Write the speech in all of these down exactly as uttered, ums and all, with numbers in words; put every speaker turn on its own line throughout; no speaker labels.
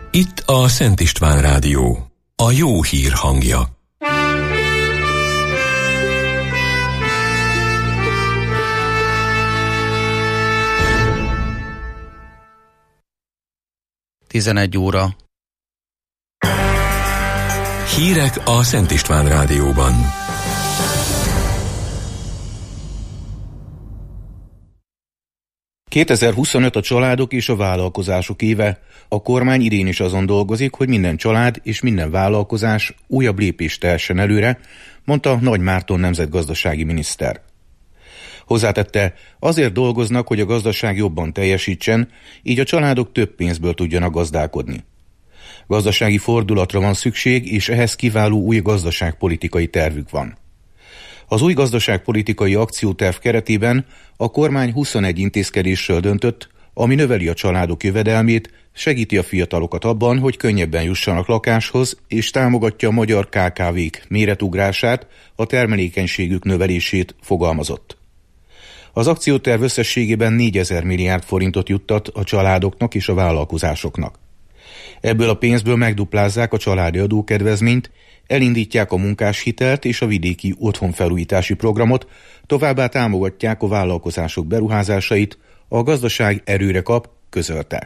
Itt a Szent István Rádió, a jó hír hangja.
tizenegy óra.
Hírek a Szent István Rádióban.
kétezer-huszonöt a családok és a vállalkozások éve. A kormány idén is azon dolgozik, hogy minden család és minden vállalkozás újabb lépést tehessen előre, mondta Nagy Márton nemzetgazdasági miniszter. Hozzátette, azért dolgoznak, hogy a gazdaság jobban teljesítsen, így a családok több pénzből tudjanak gazdálkodni. Gazdasági fordulatra van szükség, és ehhez kiváló új gazdaságpolitikai tervük van. Az új gazdaságpolitikai akcióterv keretében a kormány huszonegy intézkedésről döntött, ami növeli a családok jövedelmét, segíti a fiatalokat abban, hogy könnyebben jussanak lakáshoz, és támogatja a magyar ká ká vék méretugrását, a termelékenységük növelését, fogalmazott. Az akcióterv összességében négyezer milliárd forintot juttat a családoknak és a vállalkozásoknak. Ebből a pénzből megduplázzák a családi adókedvezményt, elindítják a munkáshitelt és a vidéki otthonfelújítási programot, továbbá támogatják a vállalkozások beruházásait, a gazdaság erőre kap, közölte.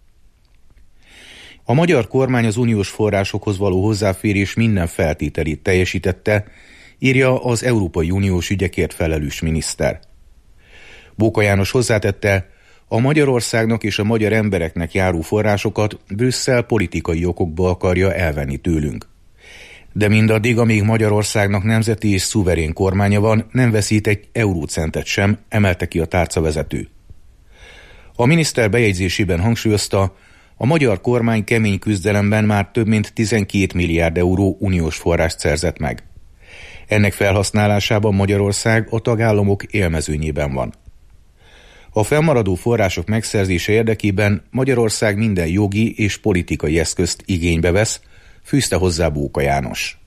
A magyar kormány az uniós forrásokhoz való hozzáférés minden feltételét teljesítette, írja az Európai Uniós ügyekért felelős miniszter. Bóka János hozzátette, a Magyarországnak és a magyar embereknek járó forrásokat Brüsszel politikai okokból akarja elvenni tőlünk. De mindaddig, amíg Magyarországnak nemzeti és szuverén kormánya van, nem veszít egy eurócentet sem, emelte ki a tárcavezető. A miniszter bejegyzésében hangsúlyozta, a magyar kormány kemény küzdelemben már több mint tizenkét milliárd euró uniós forrást szerzett meg. Ennek felhasználásában Magyarország a tagállamok élmezőnyében van. A fennmaradó források megszerzése érdekében Magyarország minden jogi és politikai eszközt igénybe vesz, fűzte hozzá Bóka János.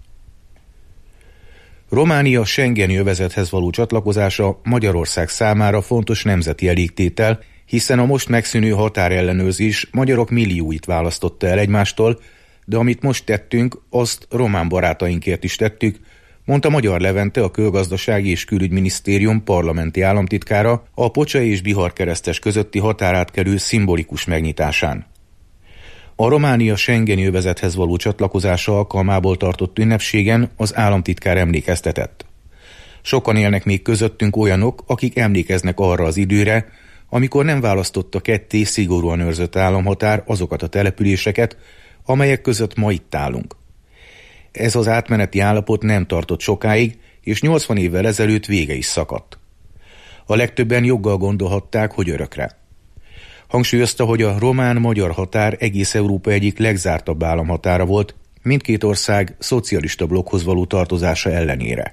Románia Schengeni övezethez való csatlakozása Magyarország számára fontos nemzeti elégtétel, hiszen a most megszűnő határellenőrzés magyarok millióit választotta el egymástól, de amit most tettünk, azt román barátainkért is tettük, mondta Magyar Levente, a Külgazdasági és Külügyminisztérium parlamenti államtitkára a Pocsai és Bihar keresztes közötti határátkelő szimbolikus megnyitásán. A Románia Schengeni övezethez való csatlakozása alkalmából tartott ünnepségen az államtitkár emlékeztetett. Sokan élnek még közöttünk olyanok, akik emlékeznek arra az időre, amikor nem választotta ketté szigorúan őrzött államhatár azokat a településeket, amelyek között ma itt állunk. Ez az átmeneti állapot nem tartott sokáig, és nyolcvan évvel ezelőtt vége is szakadt. A legtöbben joggal gondolhatták, hogy örökre. Hangsúlyozta, hogy a román-magyar határ egész Európa egyik legzártabb államhatára volt, mindkét ország szocialista blokkhoz való tartozása ellenére.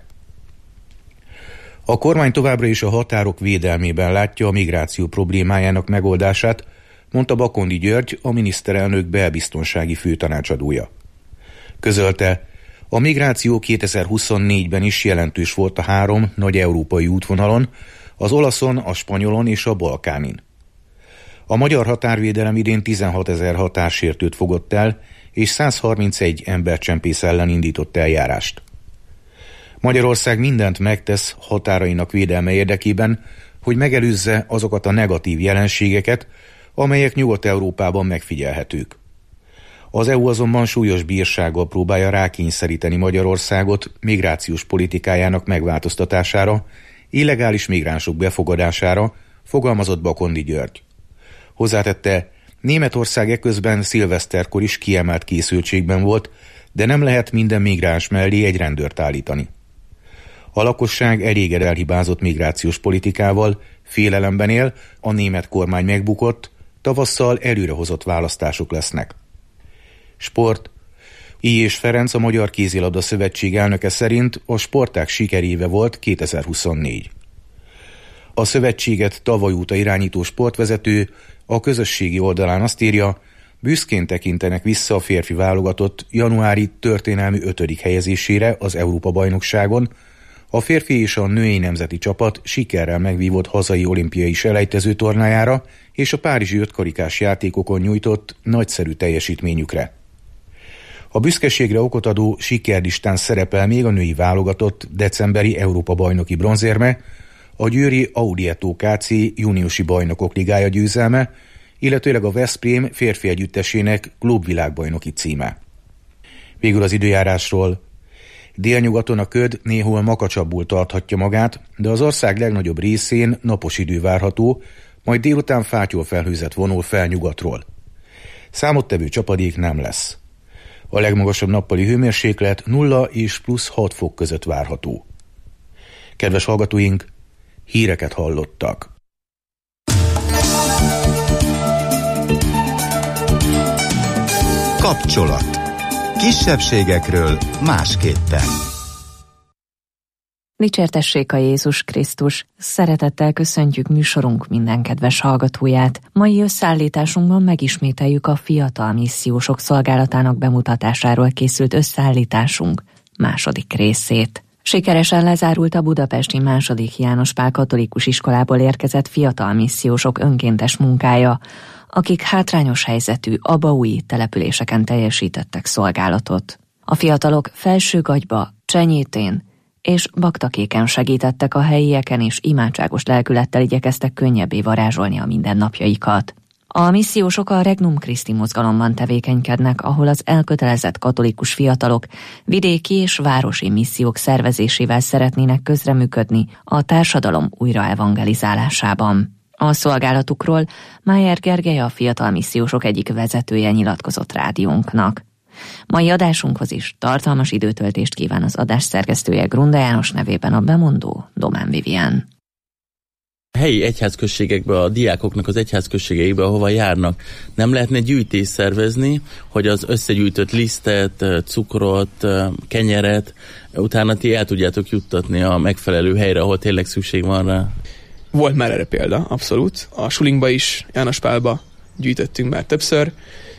A kormány továbbra is a határok védelmében látja a migráció problémájának megoldását, mondta Bakondi György, a miniszterelnök belbiztonsági főtanácsadója. Közölte, a migráció kétezer-huszonnégyben is jelentős volt a három nagy európai útvonalon, az olaszon, a spanyolon és a balkánin. A magyar határvédelem idén tizenhatezer határsértőt fogott el, és száz harmincegy embercsempész ellen indított eljárást. Magyarország mindent megtesz határainak védelme érdekében, hogy megelőzze azokat a negatív jelenségeket, amelyek Nyugat-Európában megfigyelhetők. Az é u azonban súlyos bírsággal próbálja rákényszeríteni Magyarországot migrációs politikájának megváltoztatására, illegális migránsok befogadására, fogalmazott Bakondi György. Hozzátette, Németország eközben szilveszterkor is kiemelt készültségben volt, de nem lehet minden migráns mellé egy rendőrt állítani. A lakosság eléged elhibázott migrációs politikával, félelemben él, a német kormány megbukott, tavasszal előrehozott választások lesznek. Sport. I. és Ferenc, a Magyar Kézilabda Szövetség elnöke szerint a sportág sikeréve volt kétezer-huszonnégy. A szövetséget tavaly óta irányító sportvezető a közösségi oldalán azt írja, büszkén tekintenek vissza a férfi válogatott januári történelmi ötödik helyezésére az Európa-bajnokságon, A férfi és a női nemzeti csapat sikerrel megvívott hazai olimpiai selejtező tornájára és a párizsi ötkarikás játékokon nyújtott nagyszerű teljesítményükre. A büszkeségre okot adó sikerlistán szerepel még a női válogatott decemberi Európa-bajnoki bronzérme, a győri Audietto ká cé júniusi bajnokok ligája győzelme, illetőleg a Veszprém férfi együttesének klubvilágbajnoki címe. Végül az időjárásról. Délnyugaton a köd néhol makacsabbul tarthatja magát, de az ország legnagyobb részén napos idő várható, majd délután fátyolfelhőzet vonul fel nyugatról. Számottevő csapadék nem lesz. A legmagasabb nappali hőmérséklet nulla és plusz hat fok között várható. Kedves hallgatóink, híreket hallottak.
Kapcsolat. Kisebbségekről másképpen.
Dicsértessék a Jézus Krisztus! Szeretettel köszöntjük műsorunk minden kedves hallgatóját. Mai összeállításunkban megismételjük a fiatal missziósok szolgálatának bemutatásáról készült összeállításunk második részét. Sikeresen lezárult a budapesti második János Pál katolikus iskolából érkezett fiatal missziósok önkéntes munkája, akik hátrányos helyzetű abaúji településeken teljesítettek szolgálatot. A fiatalok Felsőgagyba, Csenyétén és Baktakéken segítettek a helyieken, és imádságos lelkülettel igyekeztek könnyebbé varázsolni a mindennapjaikat. A missziósok a Regnum Christi mozgalomban tevékenykednek, ahol az elkötelezett katolikus fiatalok vidéki és városi missziók szervezésével szeretnének közreműködni a társadalom újraevangelizálásában. A szolgálatukról Májer Gergely, a fiatal missziósok egyik vezetője nyilatkozott rádiónknak. Mai adásunkhoz is tartalmas időtöltést kíván az adás szerkesztője, Grunda János, nevében a bemondó Domán Vivien.
A helyi egyházközségekbe, a diákoknak az egyházközségeibe, ahova járnak, nem lehetne gyűjtést szervezni, hogy az összegyűjtött lisztet, cukrot, kenyeret utána ti el tudjátok juttatni a megfelelő helyre, ahol tényleg szükség van rá?
Volt már erre példa, abszolút. A Sulingba is, János Pálba gyűjtöttünk már többször,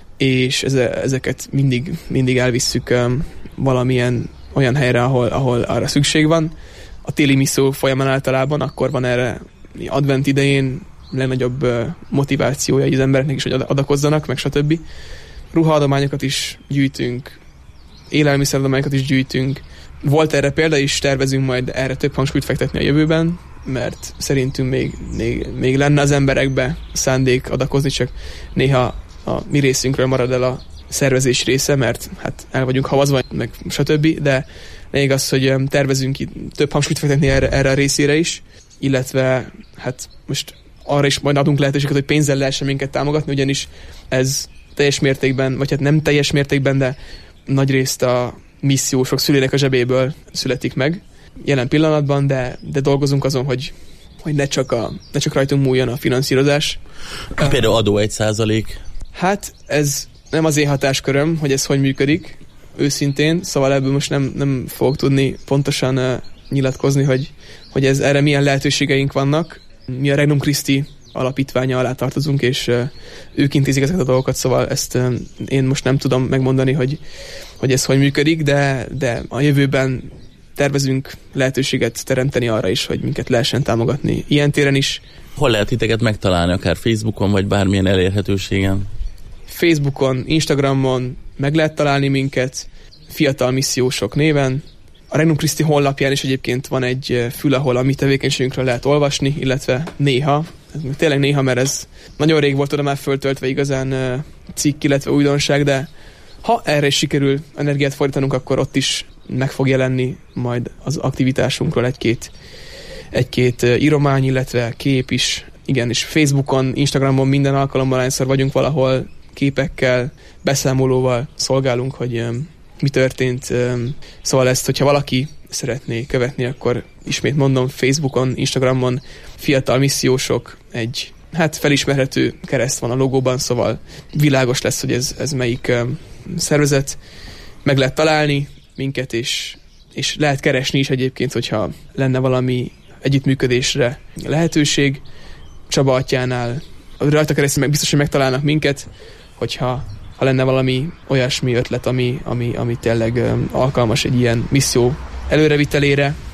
és ezeket mindig, mindig elvisszük um, valamilyen olyan helyre, ahol, ahol arra szükség van. A téli misszió folyamán általában akkor van erre advent idején legnagyobb uh, motivációja az embereknek is, hogy adakozzanak, meg stb. Ruhaadományokat is gyűjtünk, élelmiszeradományokat is gyűjtünk. Volt erre példa, és tervezünk majd erre több hangsúlyt fektetni a jövőben, mert szerintünk még, még, még lenne az emberekbe szándék adakozni, csak néha a mi részünkről marad el a szervezés része, mert hát el vagyunk havazva, meg stb. De még az, hogy tervezünk több hangsúlyt fektetni erre, erre a részére is, illetve hát most arra is majd adunk lehetőséget, hogy pénzzel lehessen minket támogatni, ugyanis ez teljes mértékben, vagy hát nem teljes mértékben, de nagyrészt a missziósok szülének a zsebéből születik meg jelen pillanatban, de, de dolgozunk azon, hogy, hogy ne, csak a, ne csak rajtunk múljon a finanszírozás.
Például adó egy százalék.
Hát ez nem az én hatásköröm, hogy ez hogy működik, őszintén, szóval ebből most nem, nem fogok tudni pontosan uh, nyilatkozni, hogy, hogy ez, erre milyen lehetőségeink vannak. Mi a Regnum Christi alapítványa alá tartozunk, és uh, ők intézik ezeket a dolgokat, szóval ezt uh, én most nem tudom megmondani, hogy, hogy ez hogy működik, de, de a jövőben tervezünk lehetőséget teremteni arra is, hogy minket lehessen támogatni ilyen téren is.
Hol lehet titeket megtalálni, akár Facebookon, vagy bármilyen elérhetőségen?
Facebookon, Instagramon meg lehet találni minket, fiatal missziósok néven. A Regnum Christi honlapján is egyébként van egy fül, ahol a mi tevékenységünkről lehet olvasni, illetve néha, tényleg néha, mert ez nagyon rég volt oda már föltöltve igazán cikk, illetve újdonság, de ha erre is sikerül energiát fordítanunk, akkor ott is meg fog jelenni majd az aktivitásunkról egy-két, egy-két íromány, illetve kép is. Igen, és Facebookon, Instagramon minden alkalommal hányszor vagyunk valahol, képekkel, beszámolóval szolgálunk, hogy um, mi történt. Um, szóval ezt, hogyha valaki szeretné követni, akkor ismét mondom, Facebookon, Instagramon fiatal missziósok, egy hát felismerhető kereszt van a logóban, szóval világos lesz, hogy ez, ez melyik um, szervezet. Meg lehet találni minket, és, és lehet keresni is egyébként, hogyha lenne valami együttműködésre lehetőség. Csaba atyánál rajta keresztül meg biztos, hogy megtalálnak minket, hogyha ha lenne valami olyasmi ötlet, ami, ami, ami tényleg um, alkalmas egy ilyen misszió előrevitelére.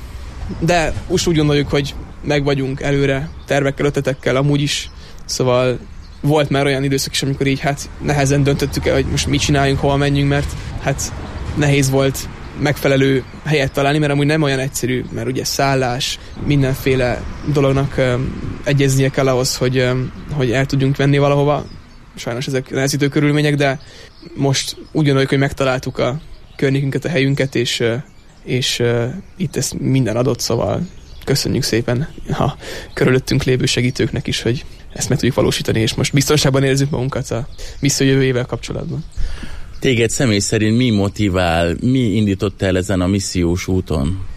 De most úgy gondoljuk, hogy meg vagyunk előre tervekkel, ötletekkel amúgy is, szóval volt már olyan időszak is, amikor így hát nehezen döntöttük el, hogy most mit csináljunk, hova menjünk, mert hát nehéz volt megfelelő helyet találni, mert amúgy nem olyan egyszerű, mert ugye szállás, mindenféle dolognak um, egyeznie kell ahhoz, hogy, um, hogy el tudjunk venni valahova. Sajnos ezek nehezítő körülmények, de most úgy gondoljuk, hogy megtaláltuk a környékünket, a helyünket, és, uh, és uh, itt ez minden adott, szóval köszönjük szépen a körülöttünk lévő segítőknek is, hogy ezt meg tudjuk valósítani, és most biztonságban érezzük magunkat a misszió jövőjével kapcsolatban.
Téged személy szerint mi motivál, mi indított el ezen a missziós úton?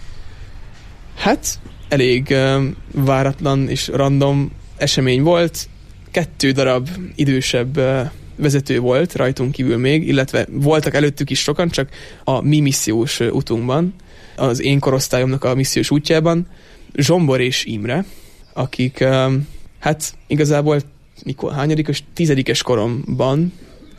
Hát elég uh, váratlan és random esemény volt. Kettő darab idősebb uh, vezető volt rajtunk kívül még, illetve voltak előttük is sokan, csak a mi missziós uh, utunkban, az én korosztályomnak a missziós útjában, Zsombor és Imre, akik uh, hát igazából mikor, hányadikos, tizedikes koromban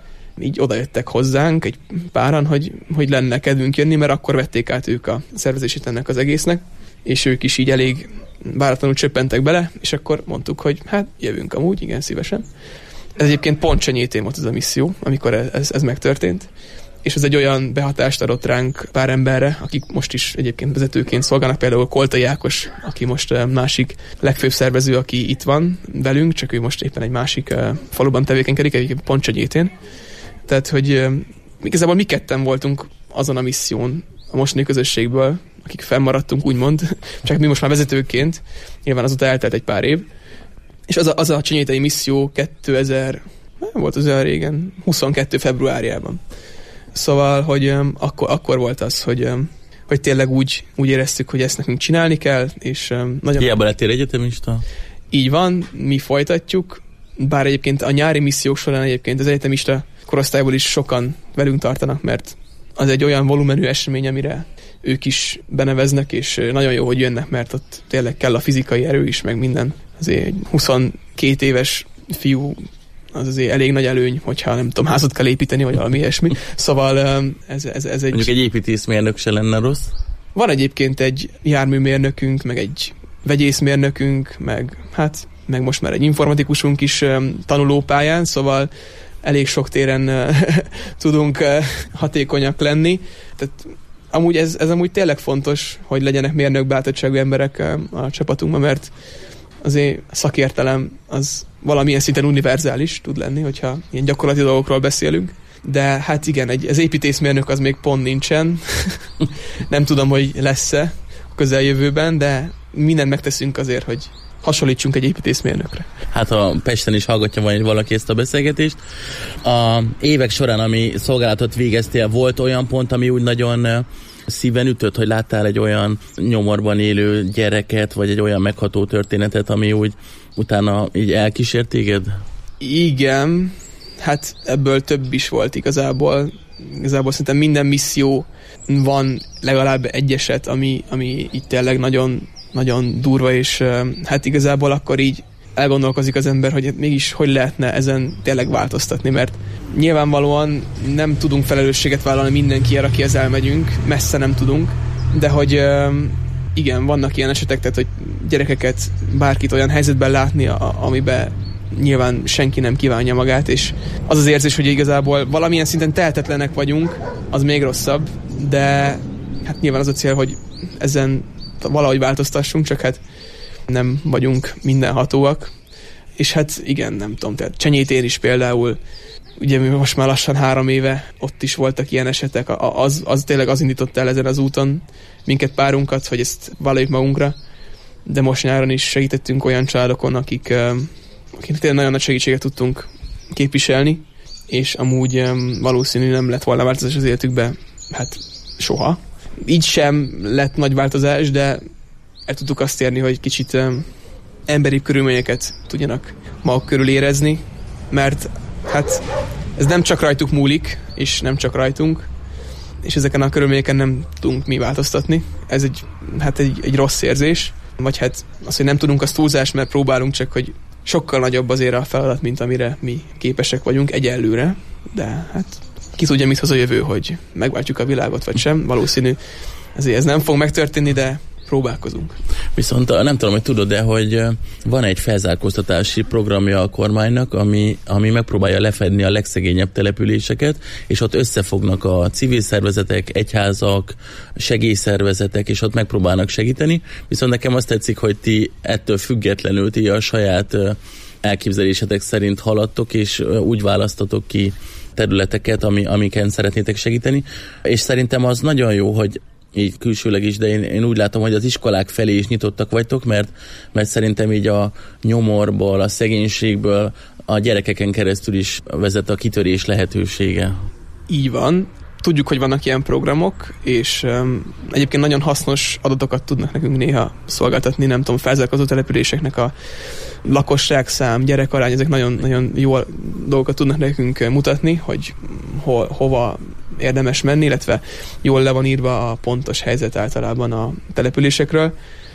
így odajöttek hozzánk egy páran, hogy, hogy lenne kedvünk jönni, mert akkor vették át ők a szervezését ennek az egésznek, és ők is így elég váratlanul csöppentek bele, és akkor mondtuk, hogy hát jövünk amúgy, igen, szívesen. Ez egyébként pont Csenyétén volt ez a misszió, amikor ez, ez megtörtént, és ez egy olyan behatást adott ránk pár emberre, akik most is egyébként vezetőként szolgálnak, például Koltai Ákos, aki most másik legfőbb szervező, aki itt van velünk, csak ő most éppen egy másik faluban tevékenykedik, egyébként pont Csenyétén. Tehát, hogy uh, igazából mi ketten voltunk azon a misszión a mostani közösségből, akik fennmaradtunk, úgymond, csak mi most már vezetőként, nyilván azóta eltelt egy pár év, és az a, az a csenyétei misszió kétezer, nem volt az olyan régen, huszonkettő februárjában. Szóval, hogy um, akkor, akkor volt az, hogy, um, hogy tényleg úgy, úgy éreztük, hogy ezt nekünk csinálni kell, és um, nagyon...
Hiába lettél egyetemista?
Így van, mi folytatjuk, bár egyébként a nyári missziók során egyébként az egyetemista korosztályból is sokan velünk tartanak, mert az egy olyan volumenű esemény, amire ők is beneveznek, és nagyon jó, hogy jönnek, mert ott tényleg kell a fizikai erő is, meg minden. Azért egy huszonkét éves fiú az azért elég nagy előny, hogyha nem tudom, házat kell építeni, vagy valami ilyesmi. Szóval ez, ez, ez egy...
Mondjuk egy építészmérnök se lenne rossz?
Van egyébként egy járműmérnökünk, meg egy vegyészmérnökünk, meg hát meg most már egy informatikusunk is tanulópályán, szóval elég sok téren uh, tudunk uh, hatékonyak lenni. Tehát amúgy ez, ez amúgy tényleg fontos, hogy legyenek mérnök bátorságú emberek uh, a csapatunkban, mert azért a szakértelem az valamilyen szinten univerzális tud lenni, hogyha ilyen gyakorlati dolgokról beszélünk. De hát igen, egy, az építészmérnök az még pont nincsen. Nem tudom, hogy lesz-e a közeljövőben, de mindent megteszünk azért, hogy hasonlítsunk egy építészmérnökre.
Hát ha Pesten is hallgatja majd valaki ezt a beszélgetést. A évek során, ami szolgálatot végeztél, volt olyan pont, ami úgy nagyon szíven ütött, hogy láttál egy olyan nyomorban élő gyereket, vagy egy olyan megható történetet, ami úgy utána így elkísért téged?
Igen, hát ebből több is volt igazából. Igazából szerintem minden misszió van legalább egy eset, ami, ami itt tényleg nagyon nagyon durva, és hát igazából akkor így elgondolkozik az ember, hogy mégis hogy lehetne ezen tényleg változtatni, mert nyilvánvalóan nem tudunk felelősséget vállalni mindenkiért, akihez elmegyünk, messze nem tudunk, de hogy igen, vannak ilyen esetek, tehát hogy gyerekeket, bárkit olyan helyzetben látni, amiben nyilván senki nem kívánja magát, és az az érzés, hogy igazából valamilyen szinten tehetetlenek vagyunk, az még rosszabb, de hát nyilván az a cél, hogy ezen valahogy változtassunk, csak hát nem vagyunk mindenhatóak. És hát igen, nem tudom, tehát Csenyétén is például, ugye mi most már lassan három éve ott is voltak ilyen esetek, az, az tényleg az indított el ezen az úton minket párunkat, hogy ezt vállaljuk magunkra, de most nyáron is segítettünk olyan családokon, akik, akik tényleg nagyon nagy segítséget tudtunk képviselni, és amúgy valószínű nem lett volna változás az életükbe, hát soha. Így sem lett nagy változás, de el tudtuk azt érni, hogy kicsit um, emberibb körülményeket tudjanak maguk körül érezni, mert hát ez nem csak rajtuk múlik, és nem csak rajtunk, és ezeken a körülményeken nem tudunk mi változtatni. Ez egy, hát egy, egy rossz érzés, vagy hát az, hogy nem tudunk, az túlzás, mert próbálunk, csak hogy sokkal nagyobb azért a feladat, mint amire mi képesek vagyunk egyelőre, de hát ki tudja, mit hoz a jövő, hogy megváltjuk a világot, vagy sem. Valószínű, ezért ez nem fog megtörténni, de próbálkozunk.
Viszont nem tudom, hogy tudod, de hogy van egy felzárkóztatási programja a kormánynak, ami, ami megpróbálja lefedni a legszegényebb településeket, és ott összefognak a civil szervezetek, egyházak, segélyszervezetek, és ott megpróbálnak segíteni. Viszont nekem azt tetszik, hogy ti ettől függetlenül ti a saját elképzelésetek szerint haladtok, és úgy választatok ki területeket, ami, amiken szeretnétek segíteni. És szerintem az nagyon jó, hogy így külsőleg is, de én, én úgy látom, hogy az iskolák felé is nyitottak vagytok, mert, mert szerintem így a nyomorból, a szegénységből a gyerekeken keresztül is vezet a kitörés lehetősége.
Így van. Tudjuk, hogy vannak ilyen programok, és um, egyébként nagyon hasznos adatokat tudnak nekünk néha szolgáltatni, nem tudom, felzárkózó településeknek a lakosságszám, gyerekarány, ezek nagyon, nagyon jó dolgokat tudnak nekünk mutatni, hogy ho, hova érdemes menni, illetve jól le van írva a pontos helyzet általában a településekről.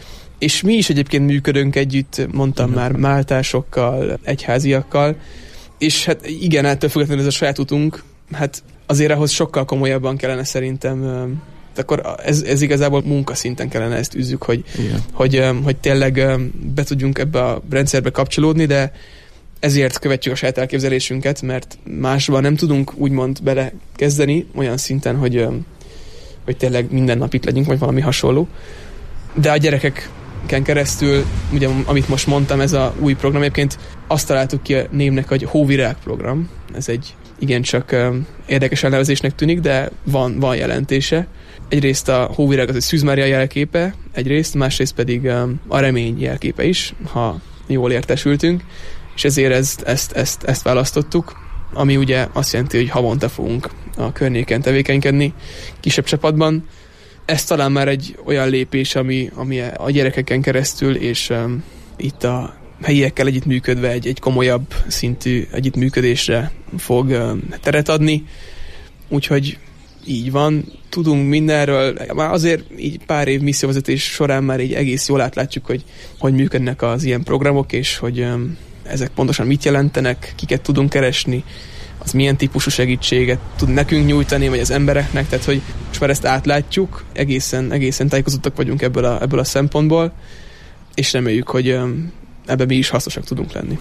És mi is egyébként működünk együtt, mondtam uh-huh. már, máltásokkal, egyháziakkal, és hát igen, ettől függetlenül ez a saját utunk, hát azért ahhoz sokkal komolyabban kellene szerintem, akkor ez, ez igazából munkaszinten kellene ezt üzzük, hogy, hogy, hogy tényleg be tudjunk ebbe a rendszerbe kapcsolódni, de ezért követjük a saját elképzelésünket, mert másban nem tudunk úgymond belekezdeni olyan szinten, hogy, hogy tényleg minden nap itt legyünk, vagy valami hasonló. De a gyerekeken keresztül, ugye amit most mondtam, ez a új program, egyébként azt találtuk ki a névnek, hogy Hóvirág program. Ez egy igencsak uh, érdekes elnevezésnek tűnik, de van, van jelentése. Egyrészt a hóvirág az egy Szűz Mária jelképe, egyrészt, másrészt pedig um, a remény jelképe is, ha jól értesültünk, és ezért ezt, ezt, ezt, ezt választottuk, ami ugye azt jelenti, hogy havonta fogunk a környéken tevékenykedni, kisebb csapatban. Ez talán már egy olyan lépés, ami, ami a gyerekeken keresztül, és um, itt a helyiekkel együttműködve egy, egy komolyabb szintű együttműködésre fog uh, teret adni. Úgyhogy így van, tudunk mindenről. Már azért így pár év misszióvezetés során már így egész jól átlátjuk, hogy hogy működnek az ilyen programok, és hogy um, ezek pontosan mit jelentenek, kiket tudunk keresni, az milyen típusú segítséget tud nekünk nyújtani, vagy az embereknek, tehát hogy most már ezt átlátjuk, egészen, egészen tájékozottak vagyunk ebből a, ebből a szempontból, és reméljük, hogy um, ebben mi is hasznosak tudunk lenni.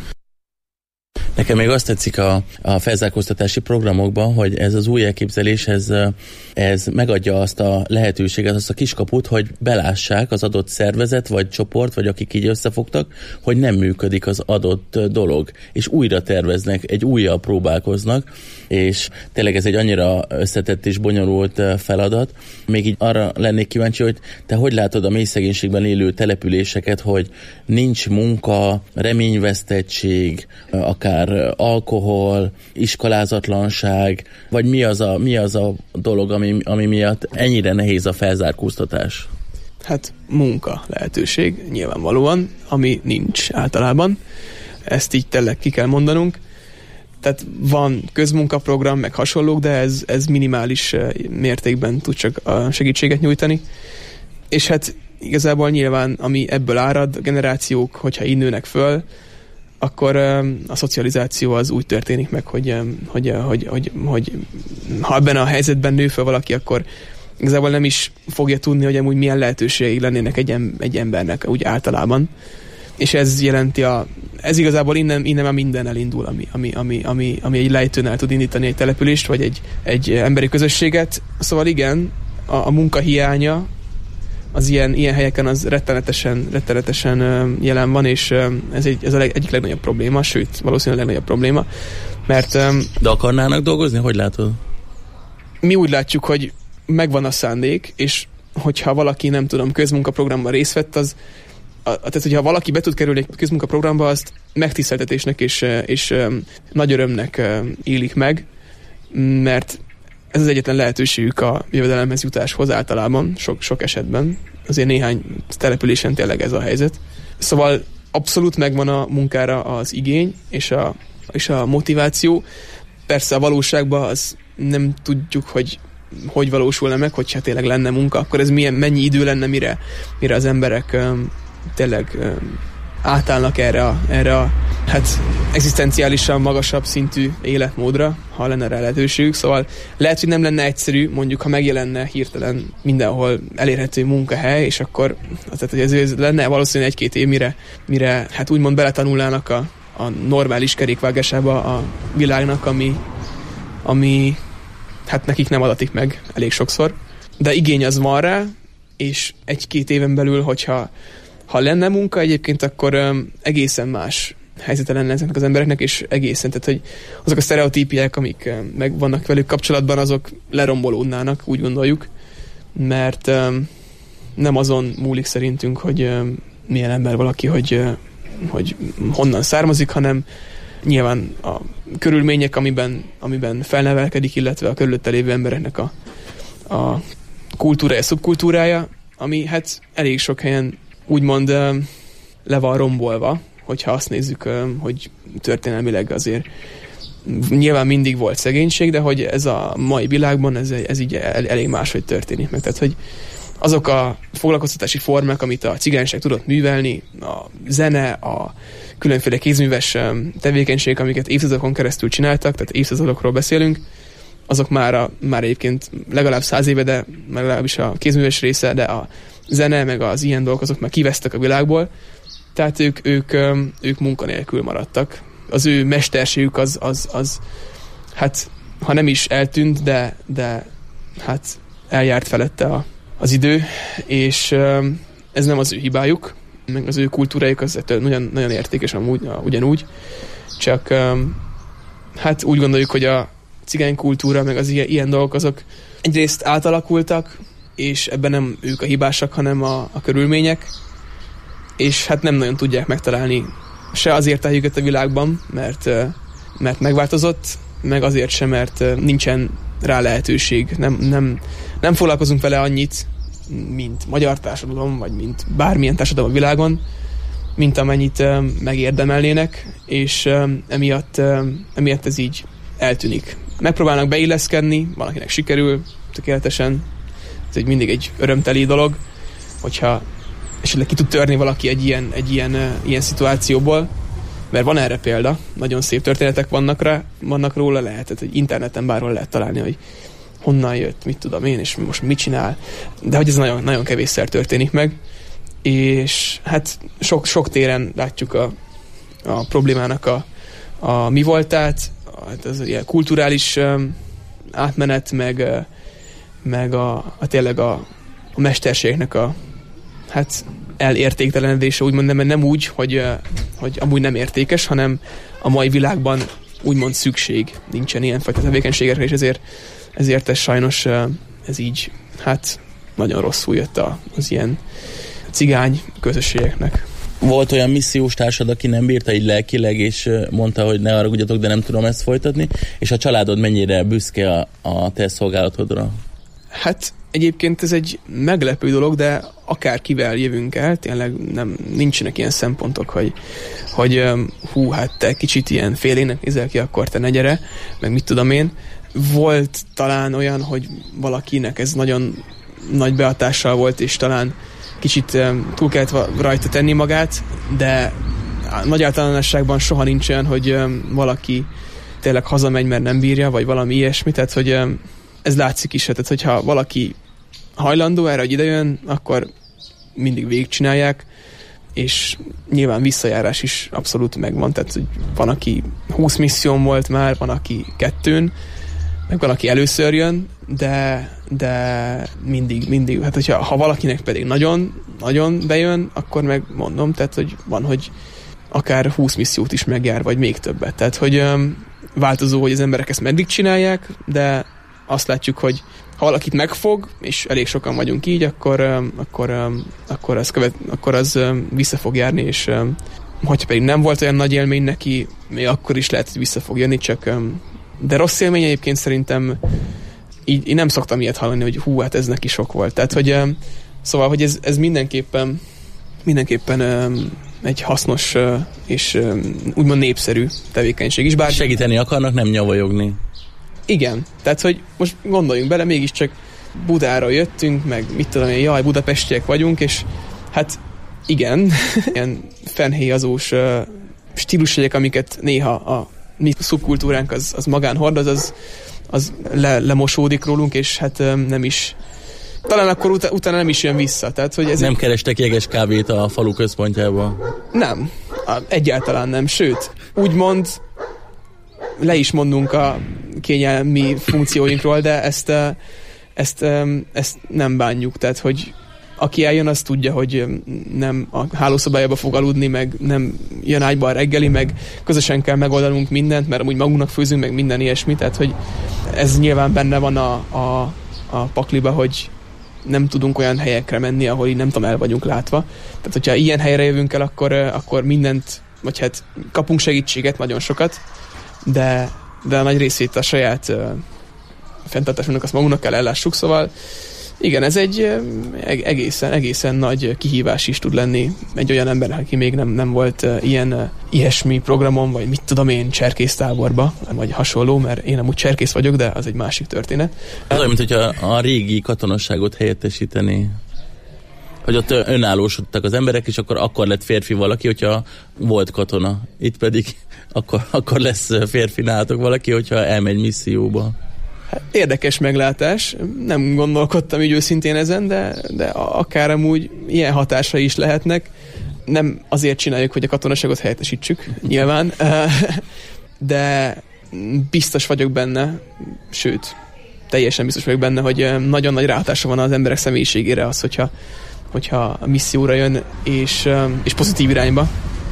Nekem még azt tetszik a, a felzárkóztatási programokban, hogy ez az új elképzelés, ez, ez megadja azt a lehetőséget, azt a kiskaput, hogy belássák az adott szervezet, vagy csoport, vagy akik így összefogtak, hogy nem működik az adott dolog, és újra terveznek, egy újjal próbálkoznak, és tényleg ez egy annyira összetett és bonyolult feladat. Még így arra lennék kíváncsi, hogy te hogy látod a mély szegénységben élő településeket, hogy nincs munka, reményvesztettség, akár alkohol, iskolázatlanság, vagy mi az a, mi az a dolog, ami, ami miatt ennyire nehéz a felzárkóztatás?
Hát munka lehetőség, nyilvánvalóan, ami nincs általában. Ezt így tényleg ki kell mondanunk. Tehát van közmunkaprogram, meg hasonlók, de ez, ez minimális mértékben tud csak a segítséget nyújtani. És hát igazából nyilván, ami ebből árad, a generációk, hogyha így nőnek föl, akkor a szocializáció az úgy történik meg, hogy, hogy, hogy, hogy, hogy ha ebben a helyzetben nő fel valaki, akkor igazából nem is fogja tudni, hogy amúgy milyen lehetőségei lennének egy, egy embernek úgy általában. És ez jelenti a... Ez igazából innen, innen már minden elindul, ami, ami, ami, ami, ami egy lejtőn el tud indítani egy települést, vagy egy, egy emberi közösséget. Szóval igen, a, a munka hiánya az ilyen, ilyen helyeken az rettenetesen, rettenetesen uh, jelen van, és uh, ez, egy, ez a leg, egyik legnagyobb probléma, sőt, valószínűleg a legnagyobb probléma, mert... Um,
De akarnának dolgozni? Hogy látod?
Mi úgy látjuk, hogy megvan a szándék, és hogyha valaki, nem tudom, közmunkaprogramban részt vett, az, a, tehát hogyha valaki be tud kerülni egy közmunkaprogramba, azt megtiszteltetésnek és, és um, nagy örömnek uh, élik meg, mert ez az egyetlen lehetőségük a jövedelemhez jutáshoz általában, sok, sok esetben. Azért néhány településen tényleg ez a helyzet. Szóval abszolút megvan a munkára az igény és a, és a motiváció. Persze a valóságban az nem tudjuk, hogy hogy valósulna meg, hogyha tényleg lenne munka, akkor ez milyen, mennyi idő lenne, mire, mire az emberek um, tényleg um, átállnak erre a, erre a hát egzisztenciálisan magasabb szintű életmódra, ha lenne rá lehetőségük. Szóval lehet, hogy nem lenne egyszerű, mondjuk, ha megjelenne hirtelen mindenhol elérhető munkahely, és akkor tehát, hogy ez, ez lenne valószínűleg egy-két év, mire, mire hát úgymond beletanulnának a, a normális kerékvágásába a világnak, ami, ami hát nekik nem adatik meg elég sokszor. De igény az van rá, és egy-két éven belül, hogyha ha lenne munka egyébként, akkor um, egészen más helyzete lenne ezeknek az embereknek, és egészen, tehát hogy azok a sztereotípiák, amik um, meg vannak velük kapcsolatban, azok lerombolódnának, úgy gondoljuk, mert um, nem azon múlik szerintünk, hogy um, milyen ember valaki, hogy, uh, hogy honnan származik, hanem nyilván a körülmények, amiben, amiben felnevelkedik, illetve a körülötte lévő embereknek a, a kultúrája, szubkultúrája, ami hát elég sok helyen úgymond uh, le van rombolva, hogyha azt nézzük, uh, hogy történelmileg azért nyilván mindig volt szegénység, de hogy ez a mai világban ez, ez így el, elég máshogy történik meg. Tehát, hogy azok a foglalkoztatási formák, amit a cigányság tudott művelni, a zene, a különféle kézműves tevékenységek, amiket évszázadokon keresztül csináltak, tehát évszázadokról beszélünk, azok már, a, már egyébként legalább száz éve, de legalábbis a kézműves része, de a zene, meg az ilyen dolgok, azok már kivesztek a világból, tehát ők, ők, ők munkanélkül maradtak. Az ő mesterségük az, az, az hát, ha nem is eltűnt, de, de hát eljárt felette a, az idő, és ez nem az ő hibájuk, meg az ő kultúrájuk az nagyon, nagyon értékes amúgy, ugyanúgy, csak hát úgy gondoljuk, hogy a cigány kultúra, meg az ilyen, ilyen dolgok, azok egyrészt átalakultak, és ebben nem ők a hibásak, hanem a, a körülmények, és hát nem nagyon tudják megtalálni se az értelmüket a világban, mert, mert megváltozott, meg azért sem, mert nincsen rá lehetőség. Nem, nem, nem foglalkozunk vele annyit, mint magyar társadalom, vagy mint bármilyen társadalom a világon, mint amennyit megérdemelnének, és emiatt, emiatt ez így eltűnik. Megpróbálnak beilleszkedni, valakinek sikerül, tökéletesen, ez egy mindig egy örömteli dolog, hogyha esetleg ki tud törni valaki egy ilyen, egy ilyen, ilyen szituációból, mert van erre példa, nagyon szép történetek vannak, rá, vannak róla, lehet, hogy interneten bárhol lehet találni, hogy honnan jött, mit tudom én, és most mit csinál, de hogy ez nagyon, nagyon kevésszer történik meg, és hát sok, sok téren látjuk a, a problémának a, a mi voltát, az ilyen kulturális um, átmenet, meg, uh, meg a, a tényleg a, a mesterségnek a hát elértéktelenedése, úgymond nem, nem úgy, hogy, uh, hogy amúgy nem értékes, hanem a mai világban úgymond szükség nincsen ilyenfajta tevékenységekre, és ezért, ezért ez sajnos uh, ez így hát nagyon rosszul jött a, az ilyen cigány közösségeknek.
Volt olyan missziós társad, aki nem bírta így lelkileg, és mondta, hogy ne haragudjatok, de nem tudom ezt folytatni, és a családod mennyire büszke a, a te szolgálatodra?
Hát egyébként ez egy meglepő dolog, de akárkivel jövünk el, tényleg nem, nincsenek ilyen szempontok, hogy, hogy hú, hát te kicsit ilyen félének nézel ki, akkor te ne gyere, meg mit tudom én. Volt talán olyan, hogy valakinek ez nagyon nagy behatással volt, és talán kicsit túl kellett rajta tenni magát, de nagy általánosságban soha nincs olyan, hogy valaki tényleg hazamegy, mert nem bírja, vagy valami ilyesmi, tehát hogy ez látszik is, tehát hogyha valaki hajlandó erre, hogy idejön, akkor mindig végigcsinálják, és nyilván visszajárás is abszolút megvan, tehát hogy van, aki húsz misszión volt már, van, aki kettőn, meg van, aki először jön, de, de mindig, mindig, hát hogyha ha valakinek pedig nagyon, nagyon bejön, akkor meg mondom, tehát hogy van, hogy akár húsz missziót is megjár, vagy még többet. Tehát, hogy um, változó, hogy az emberek ezt meddig csinálják, de azt látjuk, hogy ha valakit megfog, és elég sokan vagyunk így, akkor, um, akkor, um, akkor az, követ, akkor az um, vissza fog járni, és um, hogyha pedig nem volt olyan nagy élmény neki, még akkor is lehet, hogy vissza fog jönni, csak um, de rossz élmény egyébként szerintem így, én nem szoktam ilyet hallani, hogy hú, hát ez neki sok volt. Tehát, hogy um, szóval, hogy ez, ez mindenképpen mindenképpen um, egy hasznos uh, és um, úgymond népszerű tevékenység is. Bár
segíteni akarnak, nem nyavajogni.
Igen, tehát, hogy most gondoljunk bele, mégiscsak Budára jöttünk, meg mit tudom én, jaj, budapestiek vagyunk, és hát igen, ilyen fennhéjazós uh, stílusjegyek, amiket néha a mi szubkultúránk az, az magán hordoz, az, az le, lemosódik rólunk, és hát nem is talán akkor ut- utána nem is jön vissza. Tehát, hogy ez
nem
egy...
kerestek jeges kávét a falu központjában?
Nem. Egyáltalán nem. Sőt, úgymond le is mondunk a kényelmi funkcióinkról, de ezt, ezt, ezt nem bánjuk. Tehát, hogy aki eljön, az tudja, hogy nem a hálószobájába fog aludni, meg nem jön ágyba a reggeli, meg közösen kell megoldanunk mindent, mert amúgy magunknak főzünk, meg minden ilyesmi. Tehát, hogy ez nyilván benne van a, a, a pakliba, hogy nem tudunk olyan helyekre menni, ahol így nem tudom, el vagyunk látva. Tehát, hogyha ilyen helyre jövünk el, akkor, akkor mindent, vagy hát kapunk segítséget, nagyon sokat, de, de a nagy részét a saját uh, fenntartásunknak azt magunknak kell ellássuk, szóval igen, ez egy egészen, egészen nagy kihívás is tud lenni egy olyan ember, aki még nem, nem volt ilyen, ilyesmi programon, vagy mit tudom én, cserkésztáborba, vagy hasonló, mert én amúgy cserkész vagyok, de az egy másik történet.
Ez olyan, mint hogyha a régi katonosságot helyettesíteni. Hogy ott önállósodtak az emberek, és akkor, akkor lett férfi valaki, hogyha volt katona. Itt pedig akkor, akkor lesz férfi nálatok valaki, hogyha elmegy misszióba.
Érdekes meglátás, nem gondolkodtam így őszintén ezen, de, de akár amúgy ilyen hatásai is lehetnek. Nem azért csináljuk, hogy a katonaságot helyettesítsük, nyilván, de biztos vagyok benne, sőt, teljesen biztos vagyok benne, hogy nagyon nagy ráhatása van az emberek személyiségére az, hogyha, hogyha a misszióra jön, és, és pozitív irányba.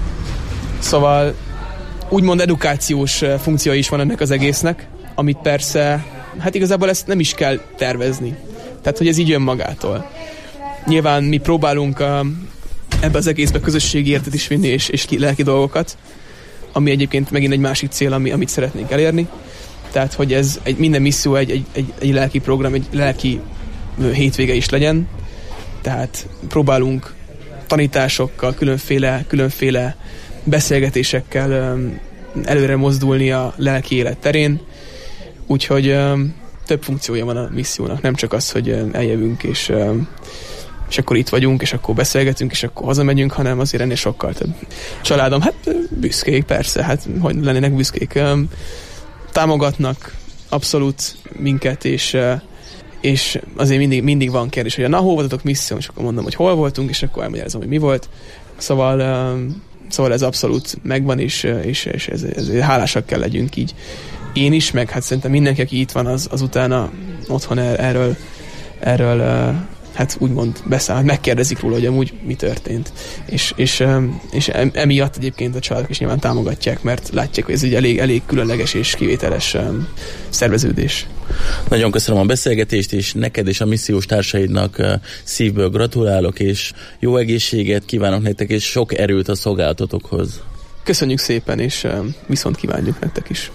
Szóval úgymond edukációs funkciója is van ennek az egésznek, amit persze hát igazából ezt nem is kell tervezni. Tehát, hogy ez így jön magától. Nyilván mi próbálunk uh, ebbe az egészbe közösségi értet is vinni, és, és lelki dolgokat, ami egyébként megint egy másik cél, ami, amit szeretnénk elérni. Tehát, hogy ez egy, minden misszió egy, egy, egy, egy lelki program, egy lelki hétvége is legyen. Tehát próbálunk tanításokkal, különféle, különféle beszélgetésekkel um, előre mozdulni a lelki élet terén. Úgyhogy um, több funkciója van a missziónak, nem csak az, hogy um, eljövünk, és, um, és akkor itt vagyunk, és akkor beszélgetünk, és akkor hazamegyünk, hanem azért ennél sokkal több. Családom, hát büszkék, persze, hát hogy lennének büszkék. Um, támogatnak abszolút minket, és, uh, és azért mindig, mindig van kérdés, hogy na, hol voltatok misszión, és akkor mondom, hogy hol voltunk, és akkor elmagyarázom, hogy mi volt. Szóval, um, szóval ez abszolút megvan, és, és, és ez, ez, hálásak kell legyünk így. Én is, meg hát szerintem mindenki, aki itt van, az, az utána otthon er, erről, erről uh, hát úgymond beszáll, megkérdezik róla, hogy amúgy mi történt. És, és, um, és emiatt egyébként a családok is nyilván támogatják, mert látják, hogy ez egy elég, elég különleges és kivételes um, szerveződés.
Nagyon köszönöm a beszélgetést, és neked és a missziós társaidnak uh, szívből gratulálok, és jó egészséget kívánok nektek, és sok erőt a szolgálatotokhoz.
Köszönjük szépen, és um, viszont kívánjuk nektek is.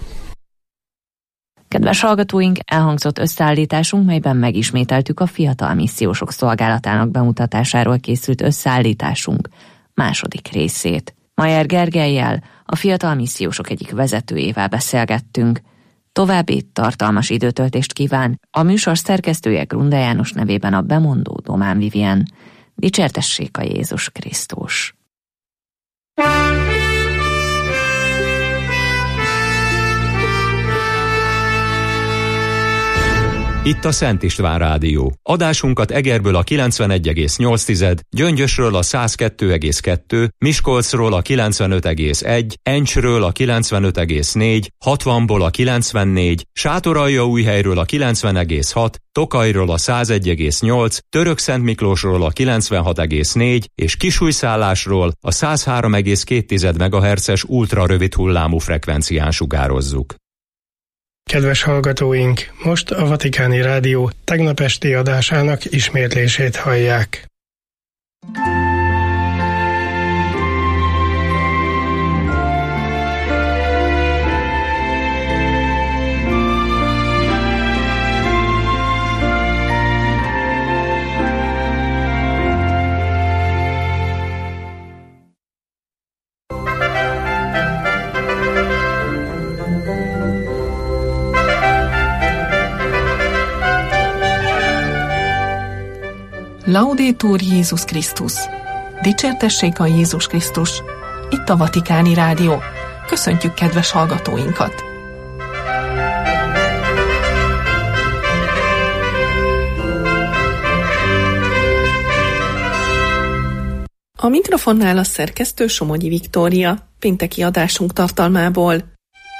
Kedves hallgatóink, elhangzott összeállításunk, melyben megismételtük a fiatal missziósok szolgálatának bemutatásáról készült összeállításunk második részét. Mayer Gergellyel, a fiatal missziósok egyik vezetőjével beszélgettünk. További tartalmas időtöltést kíván a műsor szerkesztője Grunda János nevében a bemondó Domán Vivien. Dicsértessék a Jézus Krisztus!
Itt a Szent István Rádió. Adásunkat Egerből a kilencvenegy egész nyolc, Gyöngyösről a száz kettő egész kettő, Miskolcról a kilencvenöt egész egy, Encsről a kilencvenöt egész négy, hatvanból a kilencvennégy, Sátoraljaújhelyről a kilencven egész hat, Tokajról a száz egy egész nyolc, Törökszentmiklósról a kilencvenhat egész négy és Kisújszállásról a száz három egész két megahertzes ultra rövid hullámú frekvencián sugározzuk.
Kedves hallgatóink, most a Vatikáni Rádió tegnap esti adásának ismétlését hallják.
Laudetur Jézus Krisztus! Dicsértessék a Jézus Krisztus! itt a Vatikáni Rádió. Köszöntjük kedves hallgatóinkat! A mikrofonnál a szerkesztő Somogyi Viktória, pénteki adásunk tartalmából.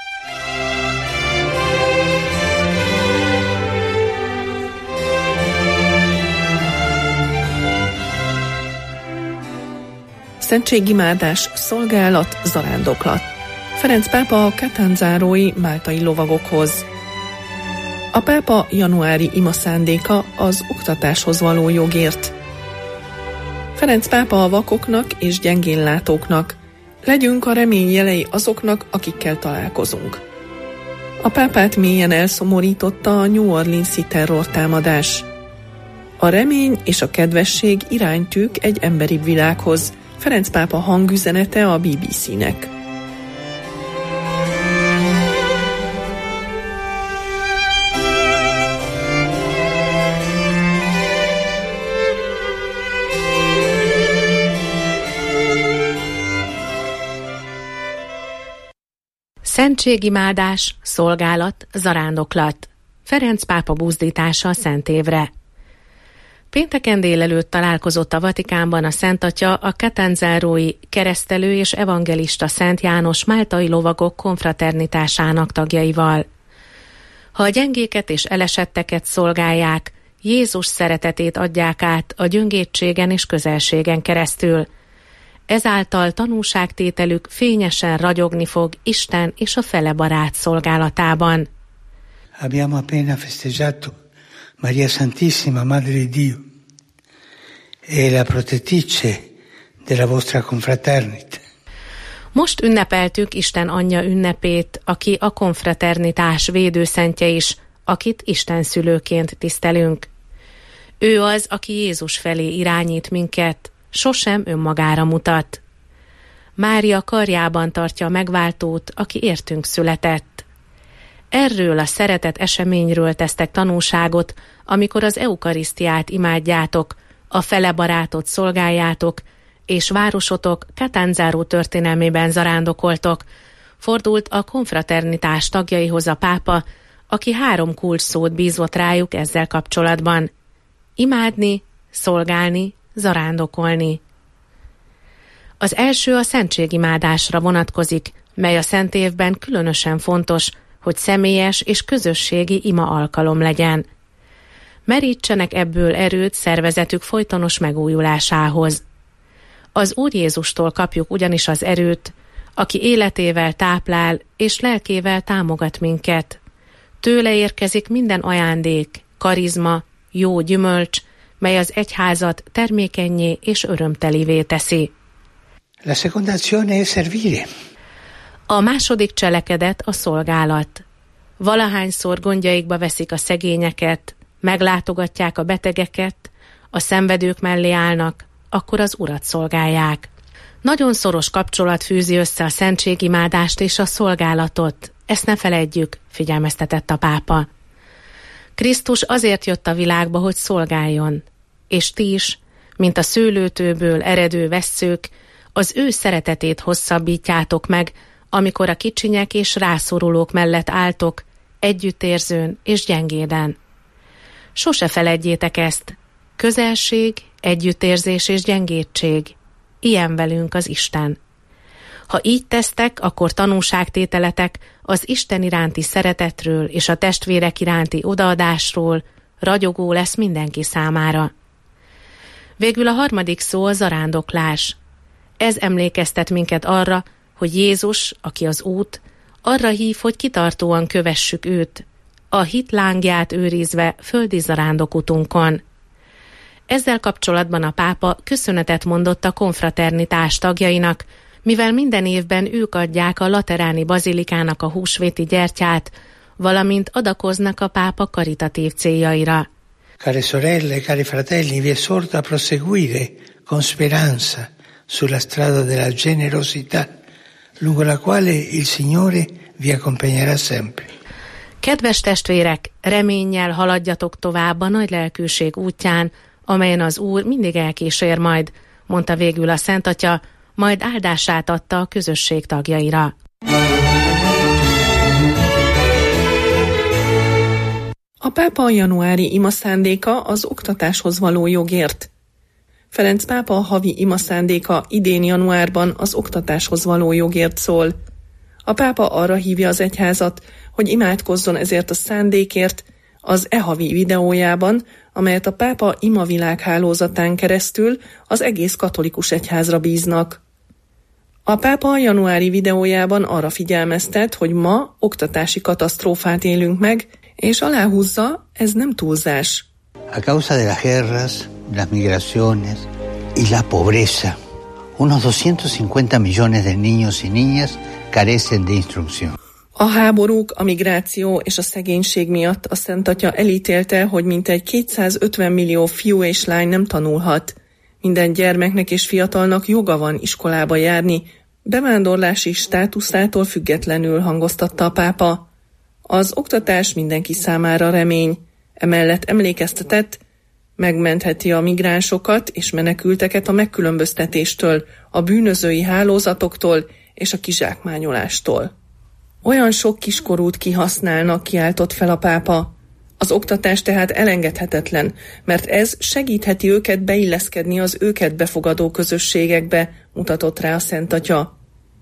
Szentségimádás, szolgálat, zarándoklat. Ferenc pápa a Catanzárói máltai lovagokhoz. A pápa januári ima szándéka az oktatáshoz való jogért. Ferenc pápa a vakoknak és gyengénlátóknak. Legyünk a remény jelei azoknak, akikkel találkozunk. A pápát mélyen elszomorította a New Orleans-i terrortámadás. A remény és a kedvesség iránytűk egy emberibb világhoz. Ferenc pápa hangüzenete a bé bé cé-nek.
Szentségimádás, szolgálat, zarándoklat. Ferenc pápa buzdítása a Szent évre. Pénteken délelőtt találkozott a Vatikánban a Szent Atya a Catanzárói keresztelő és evangelista Szent János máltai lovagok konfraternitásának tagjaival. Ha a gyengéket és elesetteket szolgálják, Jézus szeretetét adják át a gyöngétségen és közelségen keresztül. Ezáltal tanúságtételük fényesen ragyogni fog Isten és a fele barát szolgálatában.
Abbiamo appena festeggiato Maria Santissima, Madre di Dio, e la protettrice della vostra confraternita.
Most ünnepeltük Isten anyja ünnepét, aki a konfraternitás védőszentje is, akit Isten szülőként tisztelünk. Ő az, aki Jézus felé irányít minket, sosem önmagára mutat. Mária karjában tartja a megváltót, aki értünk született. Erről a szeretet eseményről tesztek tanúságot, amikor az eukarisztiát imádjátok, a fele barátot szolgáljátok, és városotok Catanzaro történelmében zarándokoltok, fordult a konfraternitás tagjaihoz a pápa, aki három kulcs szót bízott rájuk ezzel kapcsolatban. Imádni, szolgálni, zarándokolni. Az első a szentségimádásra vonatkozik, mely a Szent évben különösen fontos, hogy személyes és közösségi ima alkalom legyen. Merítsenek ebből erőt szervezetük folytonos megújulásához. Az Úr Jézustól kapjuk ugyanis az erőt, aki életével táplál és lelkével támogat minket. Tőle érkezik minden ajándék, karizma, jó gyümölcs, mely az egyházat termékennyé és örömtelivé teszi.
La seconda azione è servire.
A második cselekedet a szolgálat. Valahányszor gondjaikba veszik a szegényeket, meglátogatják a betegeket, a szenvedők mellé állnak, akkor az Urat szolgálják. Nagyon szoros kapcsolat fűzi össze a szentségimádást és a szolgálatot. Ezt ne feledjük, figyelmeztetett a pápa. Krisztus azért jött a világba, hogy szolgáljon, és ti is, mint a szőlőtőből eredő vesszők, az ő szeretetét hosszabbítjátok meg, amikor a kicsinyek és rászorulók mellett álltok, együttérzőn és gyengéden. Sose feledjétek ezt. Közelség, együttérzés és gyengétség. Ilyen velünk az Isten. Ha így tesztek, akkor tanúságtételetek az Isten iránti szeretetről és a testvérek iránti odaadásról ragyogó lesz mindenki számára. Végül a harmadik szó a zarándoklás. Ez emlékeztet minket arra, hogy Jézus, aki az út, arra hív, hogy kitartóan kövessük őt, a hit lángját őrizve földi zarándokutunkon. Ezzel kapcsolatban a pápa köszönetet mondott a konfraternitás tagjainak, mivel minden évben ők adják a Lateráni Bazilikának a húsvéti gyertyát, valamint adakoznak a pápa karitatív céljaira.
Care sorelle, cari fratelli, vi esorto a proseguire con speranza sulla strada della generosità, lungo la quale il Signore vi accompagnerà sempre.
Kedves testvérek, reménnyel haladjatok tovább a nagy lelkűség útján, amelyen az Úr mindig elkísér majd, mondta végül a Szent Atya, majd áldását adta a közösség tagjaira.
A pápa januári imaszándéka az oktatáshoz való jogért. Ferenc pápa havi imaszándéka idén januárban az oktatáshoz való jogért szól. A pápa arra hívja az egyházat, hogy imádkozzon ezért a szándékért az e-havi videójában, amelyet a pápa ima világhálózatán keresztül az egész katolikus egyházra bíznak. A pápa a januári videójában arra figyelmeztet, hogy ma oktatási katasztrófát élünk meg, és aláhúzza, ez nem túlzás.
A causa de las guerras, las migraciones y la pobreza, unos doscientos cincuenta millones de niños y niñas carecen de instrucción.
A háborúk, a migráció és a szegénység miatt a Szent Atya elítélte, hogy mintegy kétszázötven millió fiú és lány nem tanulhat. Minden gyermeknek és fiatalnak joga van iskolába járni, bevándorlási státuszától függetlenül, hangoztatta a pápa. Az oktatás mindenki számára remény, emellett emlékeztetett, megmentheti a migránsokat és menekülteket a megkülönböztetéstől, a bűnözői hálózatoktól és a kizsákmányolástól. Olyan sok kiskorút kihasználnak, kiáltott fel a pápa. Az oktatás tehát elengedhetetlen, mert ez segítheti őket beilleszkedni az őket befogadó közösségekbe, mutatott rá a Szent Atya.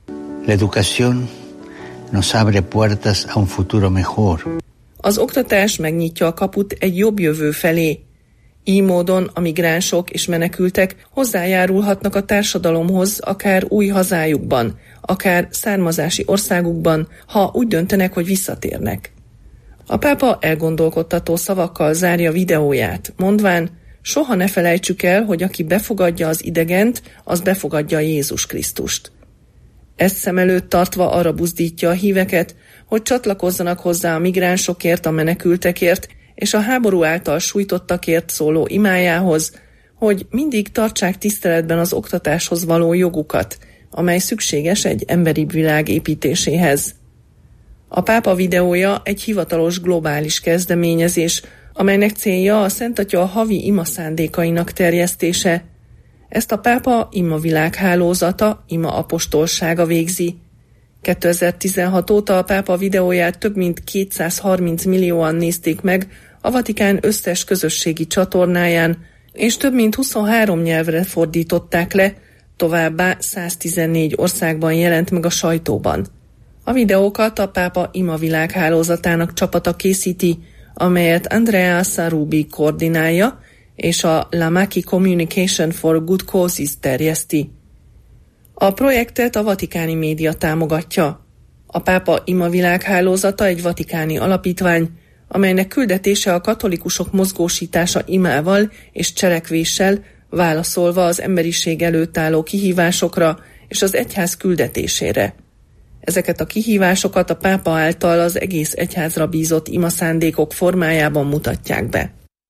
L'educación nos abre puertas a un futuro mejor.
Az oktatás megnyitja a kaput egy jobb jövő felé. Így módon a migránsok és menekültek hozzájárulhatnak a társadalomhoz akár új hazájukban, akár származási országukban, ha úgy döntenek, hogy visszatérnek. A pápa elgondolkodtató szavakkal zárja videóját, mondván, soha ne felejtsük el, hogy aki befogadja az idegent, az befogadja Jézus Krisztust. Ezt szem előtt tartva arra buzdítja a híveket, hogy csatlakozzanak hozzá a migránsokért, a menekültekért és a háború által sújtottakért szóló imájához, hogy mindig tartsák tiszteletben az oktatáshoz való jogukat, amely szükséges egy emberibb világ építéséhez. A pápa videója egy hivatalos globális kezdeményezés, amelynek célja a Szent Atya a havi ima szándékainak terjesztése. Ezt a pápa ima világhálózata, ima apostolsága végzi. kétezer-tizenhat óta a pápa videóját több mint kétszázharminc millióan nézték meg a Vatikán összes közösségi csatornáján, és több mint huszonhárom nyelvre fordították le, továbbá száztizennégy országban jelent meg a sajtóban. A videókat a pápa ima világhálózatának csapata készíti, amelyet Andrea Sarubi koordinálja, és a Lamaki Communication for Good Causes terjeszti. A projektet a vatikáni média támogatja. A pápa ima világhálózata egy vatikáni alapítvány, amelynek küldetése a katolikusok mozgósítása imával és cselekvéssel, válaszolva az emberiség előtt álló kihívásokra és az egyház küldetésére. Ezeket a kihívásokat a pápa által az egész egyházra bízott imaszándékok formájában mutatják be.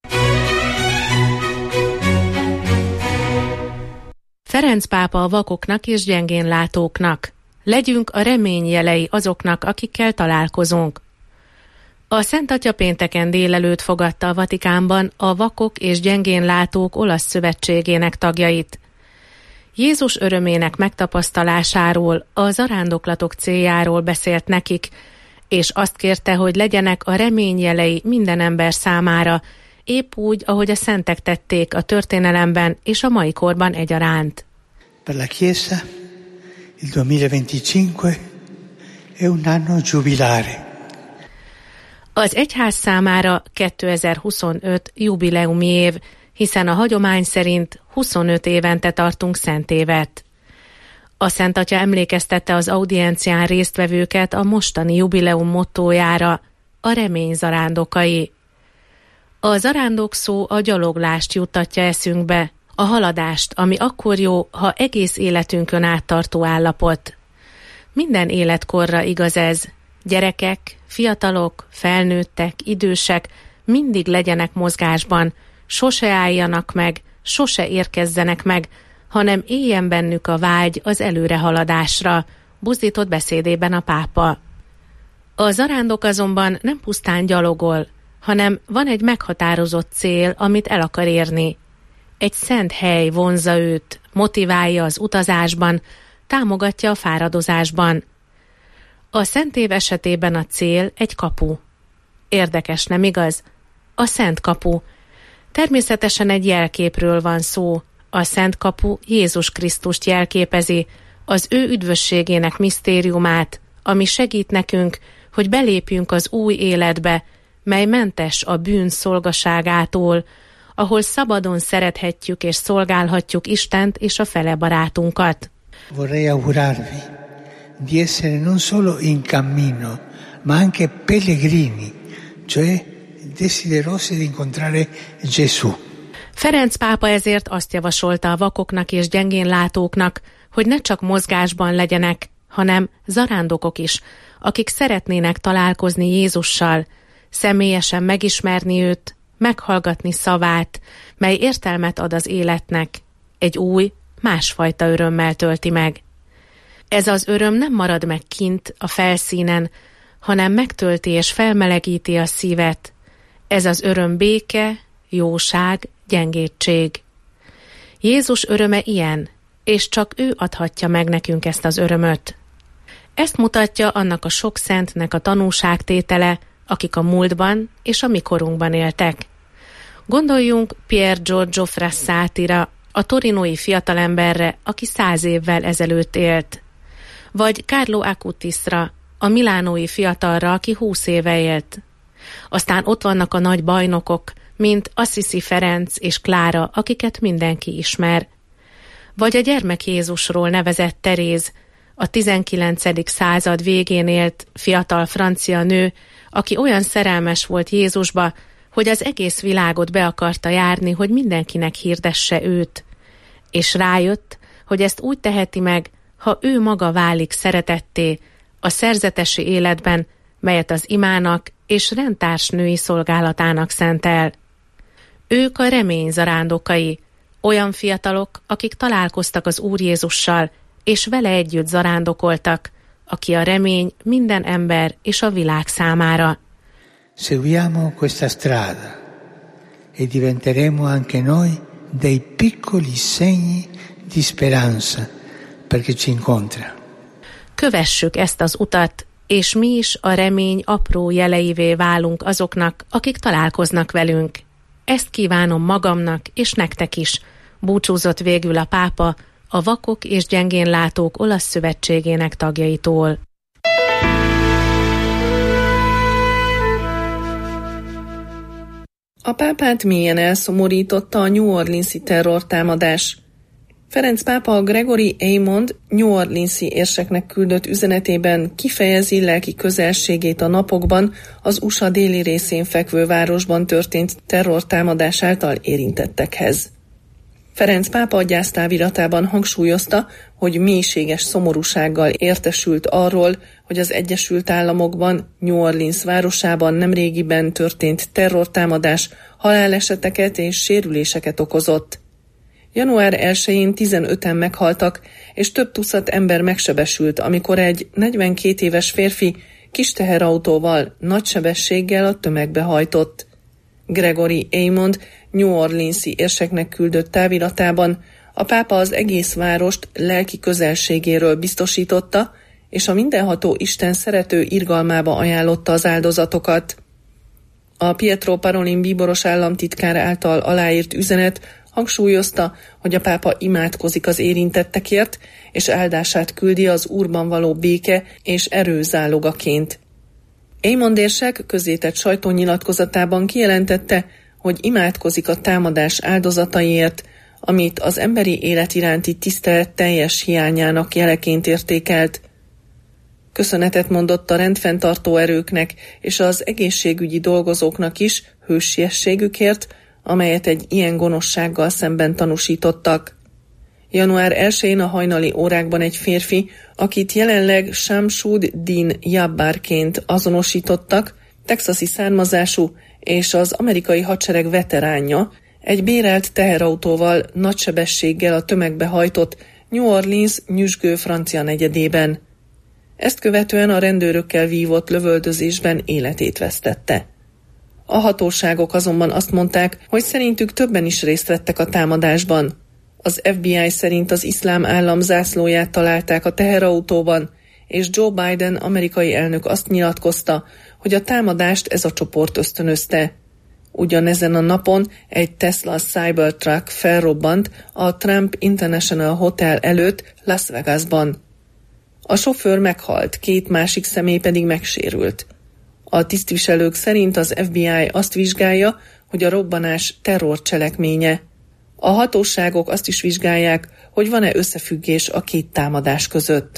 Ferenc pápa a vakoknak és gyengénlátóknak. Legyünk a remény jelei azoknak, akikkel találkozunk. A Szent Atya pénteken délelőtt fogadta a Vatikánban a Vakok és Gyengénlátók olasz szövetségének tagjait. Jézus örömének megtapasztalásáról, a zarándoklatok céljáról beszélt nekik, és azt kérte, hogy legyenek a remény jelei minden ember számára, épp úgy, ahogy a szentek tették a történelemben és a mai korban egyaránt.
Per la Chiesa il duemilaventicinque è un anno giubilare.
Az egyház számára kétezer-huszonöt jubileumi év, hiszen a hagyomány szerint huszonöt évente tartunk szentévet. A Szent Atya emlékeztette az audiencián résztvevőket a mostani jubileum mottójára, a remény zarándokai. A zarándok szó a gyaloglást juttatja eszünkbe, a haladást, ami akkor jó, ha egész életünkön áttartó állapot. Minden életkorra igaz ez. Gyerekek, fiatalok, felnőttek, idősek mindig legyenek mozgásban, sose álljanak meg, sose érkezzenek meg, hanem éljen bennük a vágy az előrehaladásra, buzdított beszédében a pápa. A zarándok azonban nem pusztán gyalogol, hanem van egy meghatározott cél, amit el akar érni. Egy szent hely vonzza őt, motiválja az utazásban, támogatja a fáradozásban. A Szentév esetében a cél egy kapu. Érdekes, nem igaz? A Szent Kapu. Természetesen egy jelképről van szó. A Szent Kapu Jézus Krisztust jelképezi, az ő üdvösségének misztériumát, ami segít nekünk, hogy belépjünk az új életbe, mely mentes a bűn szolgaságától, ahol szabadon szerethetjük és szolgálhatjuk Istent és a fele barátunkat.
Vorrei augurarvi di essere non solo in cammino, ma anche pellegrini, cioè desiderosi di incontrare Gesù.
Ferenc pápa ezért azt javasolta a vakoknak és gyengénlátóknak, hogy ne csak mozgásban legyenek, hanem zarándokok is, akik szeretnének találkozni Jézussal, személyesen megismerni őt, meghallgatni szavát, mely értelmet ad az életnek, egy új, másfajta örömmel tölti meg. Ez az öröm nem marad meg kint, a felszínen, hanem megtölti és felmelegíti a szívet. Ez az öröm béke, jóság, gyengétség. Jézus öröme ilyen, és csak ő adhatja meg nekünk ezt az örömöt. Ezt mutatja annak a sok szentnek a tanúságtétele, akik a múltban és a mikorunkban éltek. Gondoljunk Pier Giorgio Frassatira, a torinói fiatalemberre, aki száz évvel ezelőtt élt. Vagy Carlo Acutisra, a milánói fiatalra, aki húsz éve élt. Aztán ott vannak a nagy bajnokok, mint Assisi Ferenc és Klára, akiket mindenki ismer. Vagy a gyermek Jézusról nevezett Teréz, a tizenkilencedik század végén élt fiatal francia nő, aki olyan szerelmes volt Jézusba, hogy az egész világot be akarta járni, hogy mindenkinek hirdesse őt. És rájött, hogy ezt úgy teheti meg, ha ő maga válik szeretetté a szerzetesi életben, melyet az imának és rendtárs női szolgálatának szentel. Ők a remény zarándokai, olyan fiatalok, akik találkoztak az Úr Jézussal, és vele együtt zarándokoltak, aki a remény minden ember és a világ számára.
Seguiamo questa strada e diventeremo anche noi dei piccoli segni di speranza perché ci incontra.
Kövessük ezt az utat, és mi is a remény apró jeleivé válunk azoknak, akik találkoznak velünk. Ezt kívánom magamnak és nektek is, búcsúzott végül a pápa a Vakok és Gyengénlátók Olasz Szövetségének tagjaitól.
A pápát mélyen elszomorította a New Orleans-i terrortámadás. Ferenc pápa a Gregory Aymond New Orleans-i érseknek küldött üzenetében kifejezi lelki közelségét a napokban az u es á déli részén fekvő városban történt terrortámadás által érintettekhez. Ferenc pápa a gyásztáviratában hangsúlyozta, hogy mélységes szomorúsággal értesült arról, hogy az Egyesült Államokban, New Orleans városában nemrégiben történt terrortámadás haláleseteket és sérüléseket okozott. január elsején tizenöten meghaltak, és több tucat ember megsebesült, amikor egy negyvenkét éves férfi kis teherautóval nagy sebességgel a tömegbe hajtott. Gregory Aymond New Orleans-i érseknek küldött táviratában a pápa az egész várost lelki közelségéről biztosította, és a mindenható Isten szerető irgalmába ajánlotta az áldozatokat. A Pietro Parolin bíboros államtitkár által aláírt üzenet hangsúlyozta, hogy a pápa imádkozik az érintettekért, és áldását küldi az Úrban való béke és erő zálogaként. Aymond érsek közzétett sajtónyilatkozatában kijelentette, hogy imádkozik a támadás áldozataiért, amit az emberi élet iránti tisztelet teljes hiányának jeleként értékelt. Köszönetet mondott a rendfenntartó erőknek és az egészségügyi dolgozóknak is hősiességükért, amelyet egy ilyen gonoszsággal szemben tanúsítottak. január elsején a hajnali órákban egy férfi, akit jelenleg Shamsud Din Jabbarként azonosítottak, texasi származású és az amerikai hadsereg veteránja, egy bérelt teherautóval nagy sebességgel a tömegbe hajtott New Orleans nyüzsgő francia negyedében. Ezt követően a rendőrökkel vívott lövöldözésben életét vesztette. A hatóságok azonban azt mondták, hogy szerintük többen is részt vettek a támadásban. Az ef bé i szerint az iszlám állam zászlóját találták a teherautóban, és Joe Biden amerikai elnök azt nyilatkozta, hogy a támadást ez a csoport ösztönözte. Ugyanezen a napon egy Tesla Cybertruck felrobbant a Trump International Hotel előtt Las Vegasban. A sofőr meghalt, két másik személy pedig megsérült. A tisztviselők szerint az ef bé i azt vizsgálja, hogy a robbanás terrorcselekménye. A hatóságok azt is vizsgálják, hogy van-e összefüggés a két támadás között.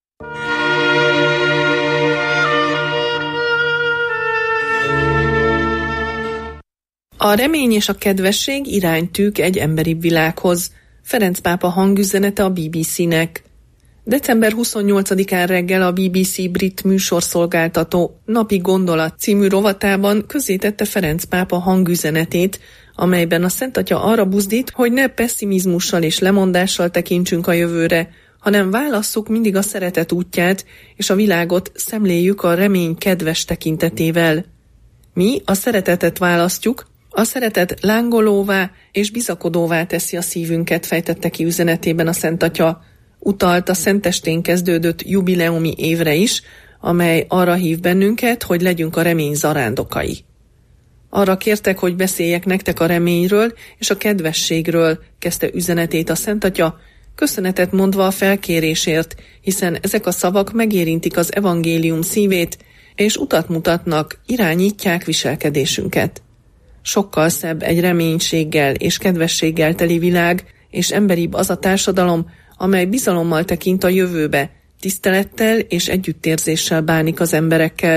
A remény és a kedvesség iránytűk egy emberibb világhoz. Ferenc pápa hangüzenete a bé bé cé-nek. december huszonnyolcadikán reggel a bé bé cé brit műsorszolgáltató Napi Gondolat című rovatában közzétette Ferenc pápa hangüzenetét, amelyben a Szent Atya arra buzdít, hogy ne pesszimizmussal és lemondással tekintsünk a jövőre, hanem válasszuk mindig a szeretet útját, és a világot szemléljük a remény kedves tekintetével. Mi a szeretetet választjuk, a szeretet lángolóvá és bizakodóvá teszi a szívünket, fejtette ki üzenetében a Szent Atya. Utalt a szentestén kezdődött jubileumi évre is, amely arra hív bennünket, hogy legyünk a remény zarándokai. Arra kértek, hogy beszéljek nektek a reményről és a kedvességről, kezdte üzenetét a Szent Atya, köszönetet mondva a felkérésért, hiszen ezek a szavak megérintik az evangélium szívét, és utat mutatnak, irányítják viselkedésünket. Sokkal szebb egy reménységgel és kedvességgel teli világ, és emberibb az a társadalom, amely bizalommal tekint a jövőbe, tisztelettel és együttérzéssel bánik az emberekkel.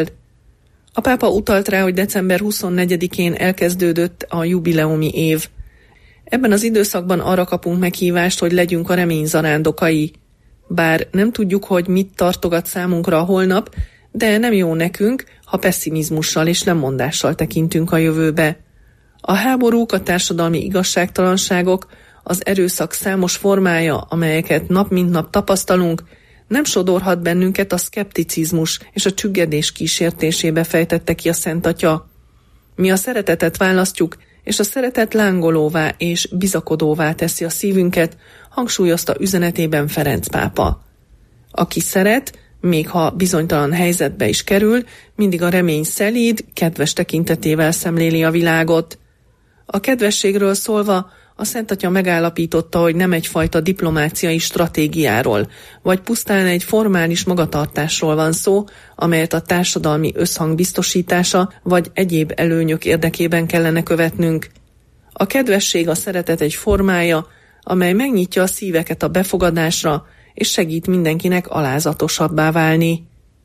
A pápa utalt rá, hogy december huszonnegyedikén elkezdődött a jubileumi év. Ebben az időszakban arra kapunk meghívást, hogy legyünk a remény zarándokai. Bár nem tudjuk, hogy mit tartogat számunkra a holnap, de nem jó nekünk, ha pesszimizmussal és lemondással tekintünk a jövőbe. A háborúk, a társadalmi igazságtalanságok, az erőszak számos formája, amelyeket nap mint nap tapasztalunk, nem sodorhat bennünket a szkepticizmus és a csüggedés kísértésébe, fejtette ki a Szent Atya. Mi a szeretetet választjuk, és a szeretet lángolóvá és bizakodóvá teszi a szívünket, hangsúlyozta üzenetében Ferenc pápa. Aki szeret, még ha bizonytalan helyzetbe is kerül, mindig a remény szelíd, kedves tekintetével szemléli a világot. A kedvességről szólva, a Szent Atya megállapította, hogy nem egyfajta diplomáciai stratégiáról, vagy pusztán egy formális magatartásról van szó, amelyet a társadalmi összhang biztosítása vagy egyéb előnyök érdekében kellene követnünk. A kedvesség, a szeretet egy formája, amely megnyitja a szíveket a befogadásra, és segít mindenkinek alázatosabbá válni.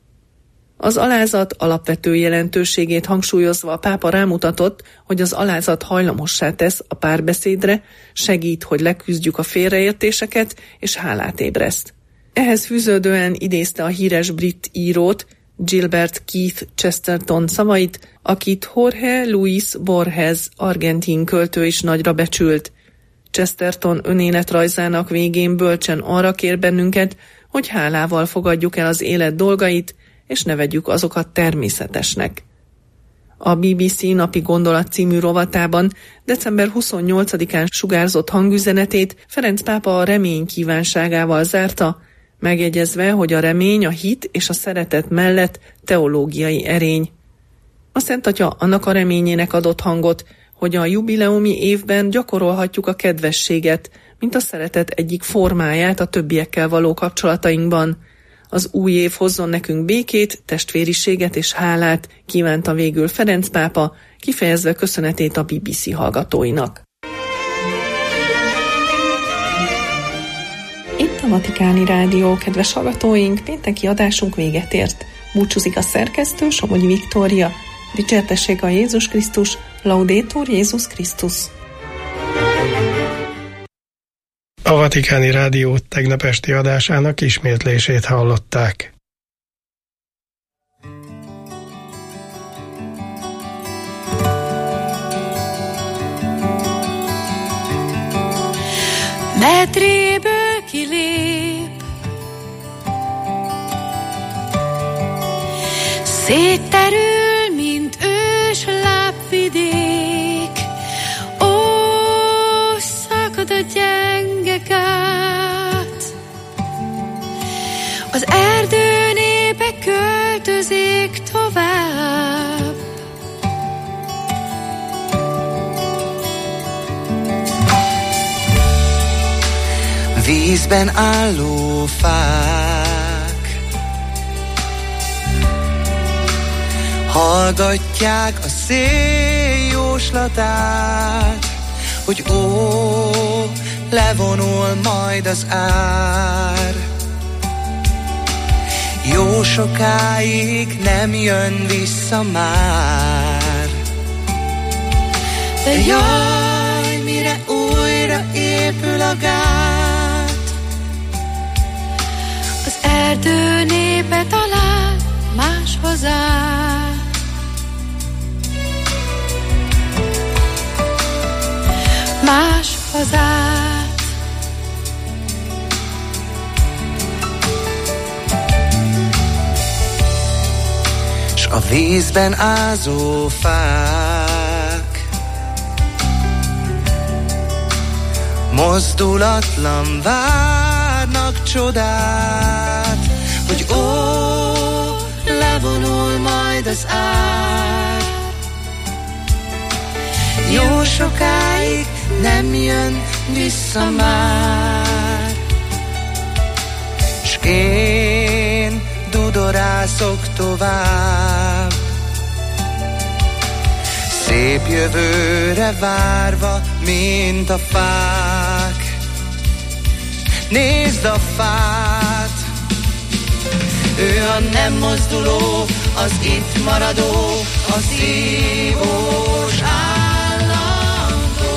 Az alázat alapvető jelentőségét hangsúlyozva a pápa rámutatott, hogy az alázat hajlamossá tesz a párbeszédre, segít, hogy leküzdjük a félreértéseket, és hálát ébreszt. Ehhez fűződően idézte a híres brit írót, Gilbert Keith Chesterton szavait, akit Jorge Luis Borges argentin költő is nagyra becsült. Chesterton önéletrajzának végén bölcsen arra kér bennünket, hogy hálával fogadjuk el az élet dolgait, és ne vegyük azokat természetesnek. A bé bé cé Napi Gondolat című rovatában december huszonnyolcadikán sugárzott hangüzenetét Ferenc pápa a remény kívánságával zárta, megjegyezve, hogy a remény, a hit és a szeretet mellett teológiai erény. A Szent Atya annak a reményének adott hangot, hogy a jubileumi évben gyakorolhatjuk a kedvességet, mint a szeretet egyik formáját a többiekkel való kapcsolatainkban. Az új év hozzon nekünk békét, testvériséget és hálát, kívánta végül Ferenc pápa, kifejezve köszönetét a bé bé cé hallgatóinak. Itt a Vatikáni Rádió, kedves hallgatóink, pénteki adásunk véget ért. Búcsúzik a szerkesztő, Somogyi Viktória. Dicsértessék a Jézus Krisztus, Laudetur Jézus Krisztus.
A Vatikáni Rádió tegnap esti adásának ismétlését hallották.
Metréből kilép, szétterül, mint ős lábvidék. Ó, szakad a gyenge
vízben álló fák hallgatják a szél jóslatát, hogy ó, levonul majd az ár. Jó sokáig nem jön vissza már. De jaj, mire újra épül a gát,
az erdő népe talán máshoz áll. Máshoz áll.
S a vízben ázó fák mozdulatlan várnak csodát, hogy ó, levonul majd az ár. Jó sokáig nem jön vissza már. S én dudorászok tovább, szép jövőre várva, mint a fák. Nézd a fát, ő a nem mozduló, az itt maradó, a szívós állandó.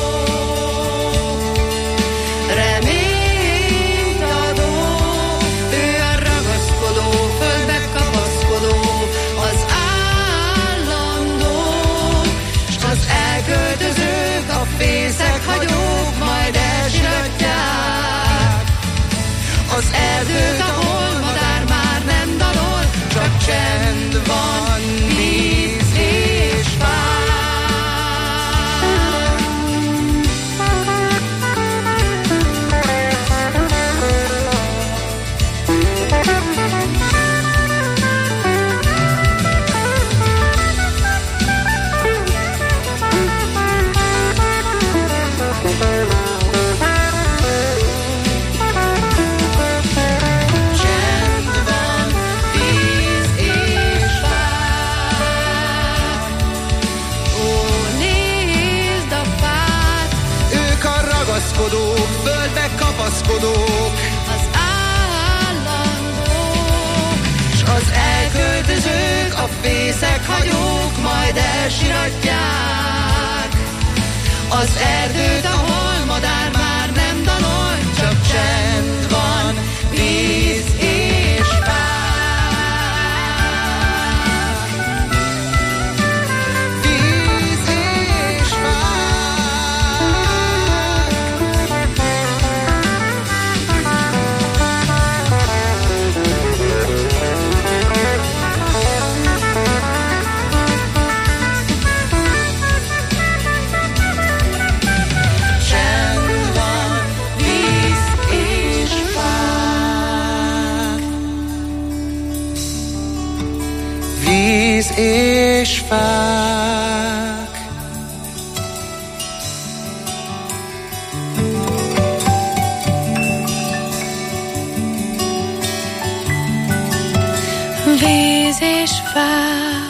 Reményt adó, ő a ragaszkodó, földbe kapaszkodó, az állandó. S az elköltözők, a fészek hagyók majd elsiratják az erdőt, ahol madár már nem dalol, csak csend van, víz és fák. Földbe kapaszkodók, az állandók, s az elköltözők, a fészek hagyók majd elsiratják az erdőt, ahol madár már nem dalol, csak csend van, víz és fák. Víz és víz és fák.
Víz és fák.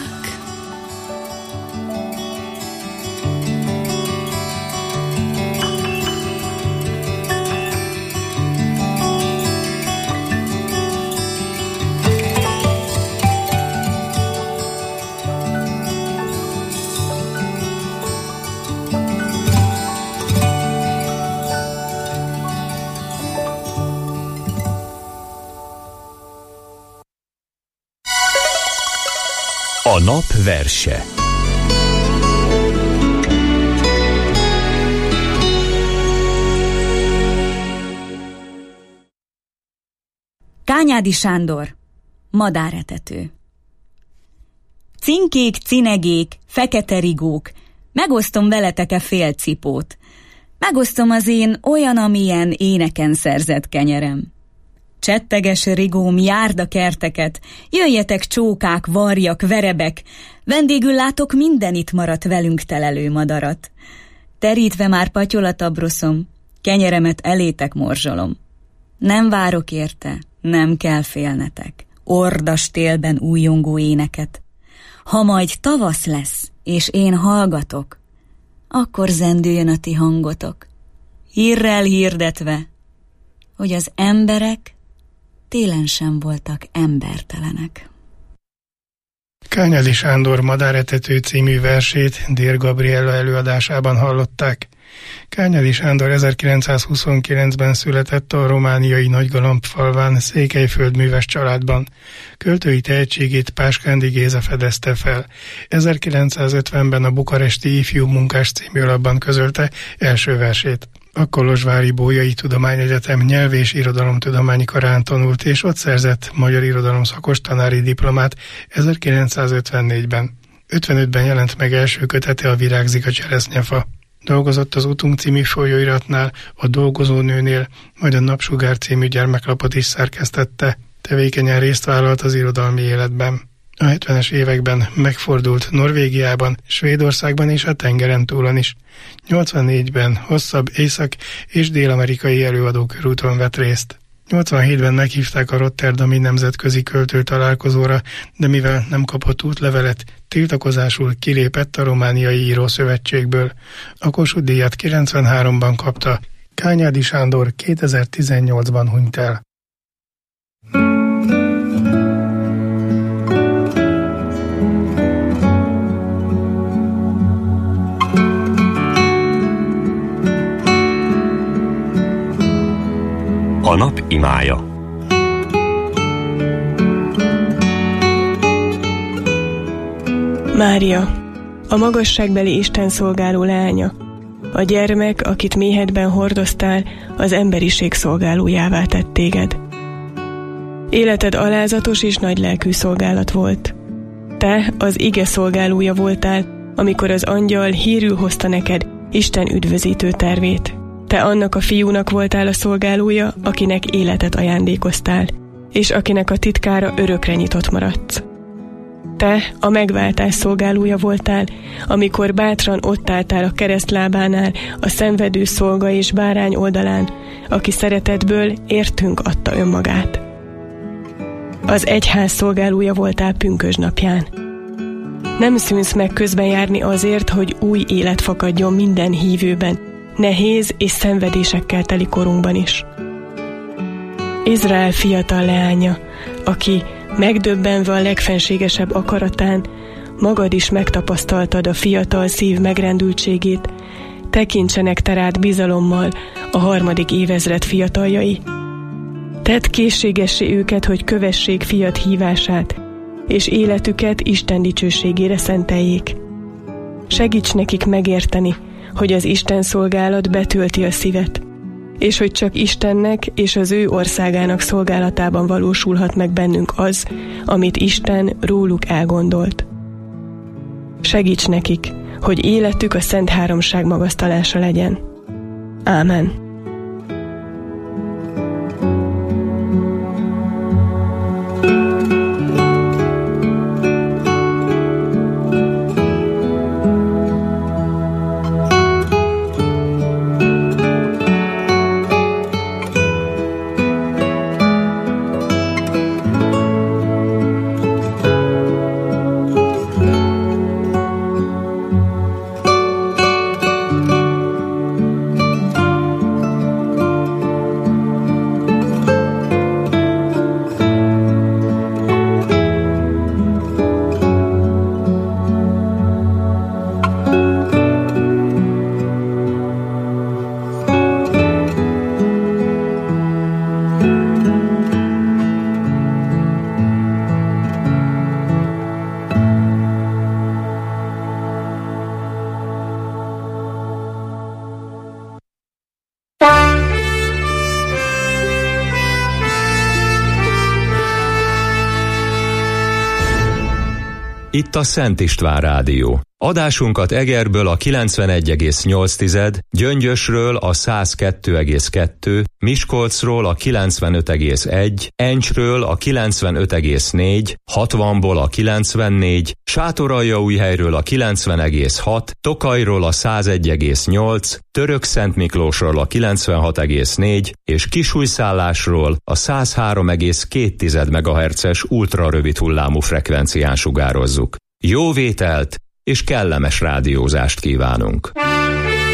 A nap verse.
Kányádi Sándor, madáretető. Cinkék, cinegék, fekete rigók, megosztom veletek-e fél cipót. Megosztom az én olyan, amilyen éneken szerzett kenyerem. Csetteges rigóm, járd a kerteket, jöjjetek csókák, varjak, verebek, vendégül látok minden itt maradt velünk telelő madarat. Terítve már patyol a tabroszom, kenyeremet elétek morzsolom. Nem várok érte, nem kell félnetek, ordas télben újongó éneket. Ha majd tavasz lesz, és én hallgatok, akkor zendüljön a ti hangotok, hírrel hirdetve, hogy az emberek télen sem voltak embertelenek.
Kányádi Sándor Madáretető című versét Dér Gabriella előadásában hallották. Kányádi Sándor ezerkilencszázhuszonkilencben született a romániai Nagygalamb falván Székelyföld műves családban. Költői tehetségét Páskándi Géza fedezte fel. ezerkilencszázötvenben a Bukaresti Ifjú Munkás című lapban közölte első versét. A Kolozsvári Bolyai Tudományegyetem nyelv- és irodalomtudományi karán tanult, és ott szerzett magyar irodalom szakos tanári diplomát ezerkilencszázötvennégyben. ötvenötben jelent meg első kötete, a Virágzik a cseresznyefa. Dolgozott az Utunk című folyóiratnál, a Dolgozónőnél, majd a Napsugár című gyermeklapot is szerkesztette. Tevékenyen részt vállalt az irodalmi életben. A hetvenes években megfordult Norvégiában, Svédországban és a tengeren túlon is. nyolcvannégyben hosszabb észak- és dél-amerikai előadókörúton vett részt. nyolcvanhétben meghívták a Rotterdami Nemzetközi Költő Találkozóra, de mivel nem kapott útlevelet, tiltakozásul kilépett a Romániai Írószövetségből. A Kossuth-díjat kilencvenháromban kapta. Kányádi Sándor kétezer-tizennyolcban hunyt el.
A nap imája.
Mária, a magasságbeli Isten szolgáló leánya, a gyermek, akit méhedben hordoztál, az emberiség szolgálójává tett téged. Életed alázatos és nagylelkű szolgálat volt. Te az ige szolgálója voltál, amikor az angyal hírül hozta neked Isten üdvözítő tervét. Te annak a fiúnak voltál a szolgálója, akinek életet ajándékoztál, és akinek a titkára örökre nyitott maradsz. Te a megváltás szolgálója voltál, amikor bátran ott álltál a keresztlábánál, a szenvedő szolga és bárány oldalán, aki szeretetből értünk adta önmagát. Az egyház szolgálója voltál pünkösdnapján. Nem szűnsz meg közben járni azért, hogy új élet fakadjon minden hívőben, nehéz és szenvedésekkel teli korunkban is. Izrael fiatal leánya, aki megdöbbenve a legfenségesebb akaratán, magad is megtapasztaltad a fiatal szív megrendültségét, tekintsenek te rád bizalommal a harmadik évezred fiataljai. Tedd készségessé őket, hogy kövessék fiat hívását, és életüket Isten dicsőségére szenteljék. Segíts nekik megérteni, hogy az Isten szolgálat betölti a szívet, és hogy csak Istennek és az ő országának szolgálatában valósulhat meg bennünk az, amit Isten róluk elgondolt. Segíts nekik, hogy életük a Szent Háromság magasztalása legyen. Ámen.
Itt a Szent István Rádió. Adásunkat Egerből a kilencvenegy egész nyolc, Gyöngyösről a száz kettő egész kettő, Miskolcról a kilencvenöt egész egy, Encsről a kilencvenöt egész négy, hatvanból a kilencvennégy, Sátoraljaújhelyről a kilencven egész hat, Tokajról a száz egy egész nyolc, Törökszentmiklósról a kilencvenhat egész négy és Kisújszállásról a száz három egész két megahertzes ultrarövid hullámú frekvencián sugározzuk. Jó vételt és kellemes rádiózást kívánunk!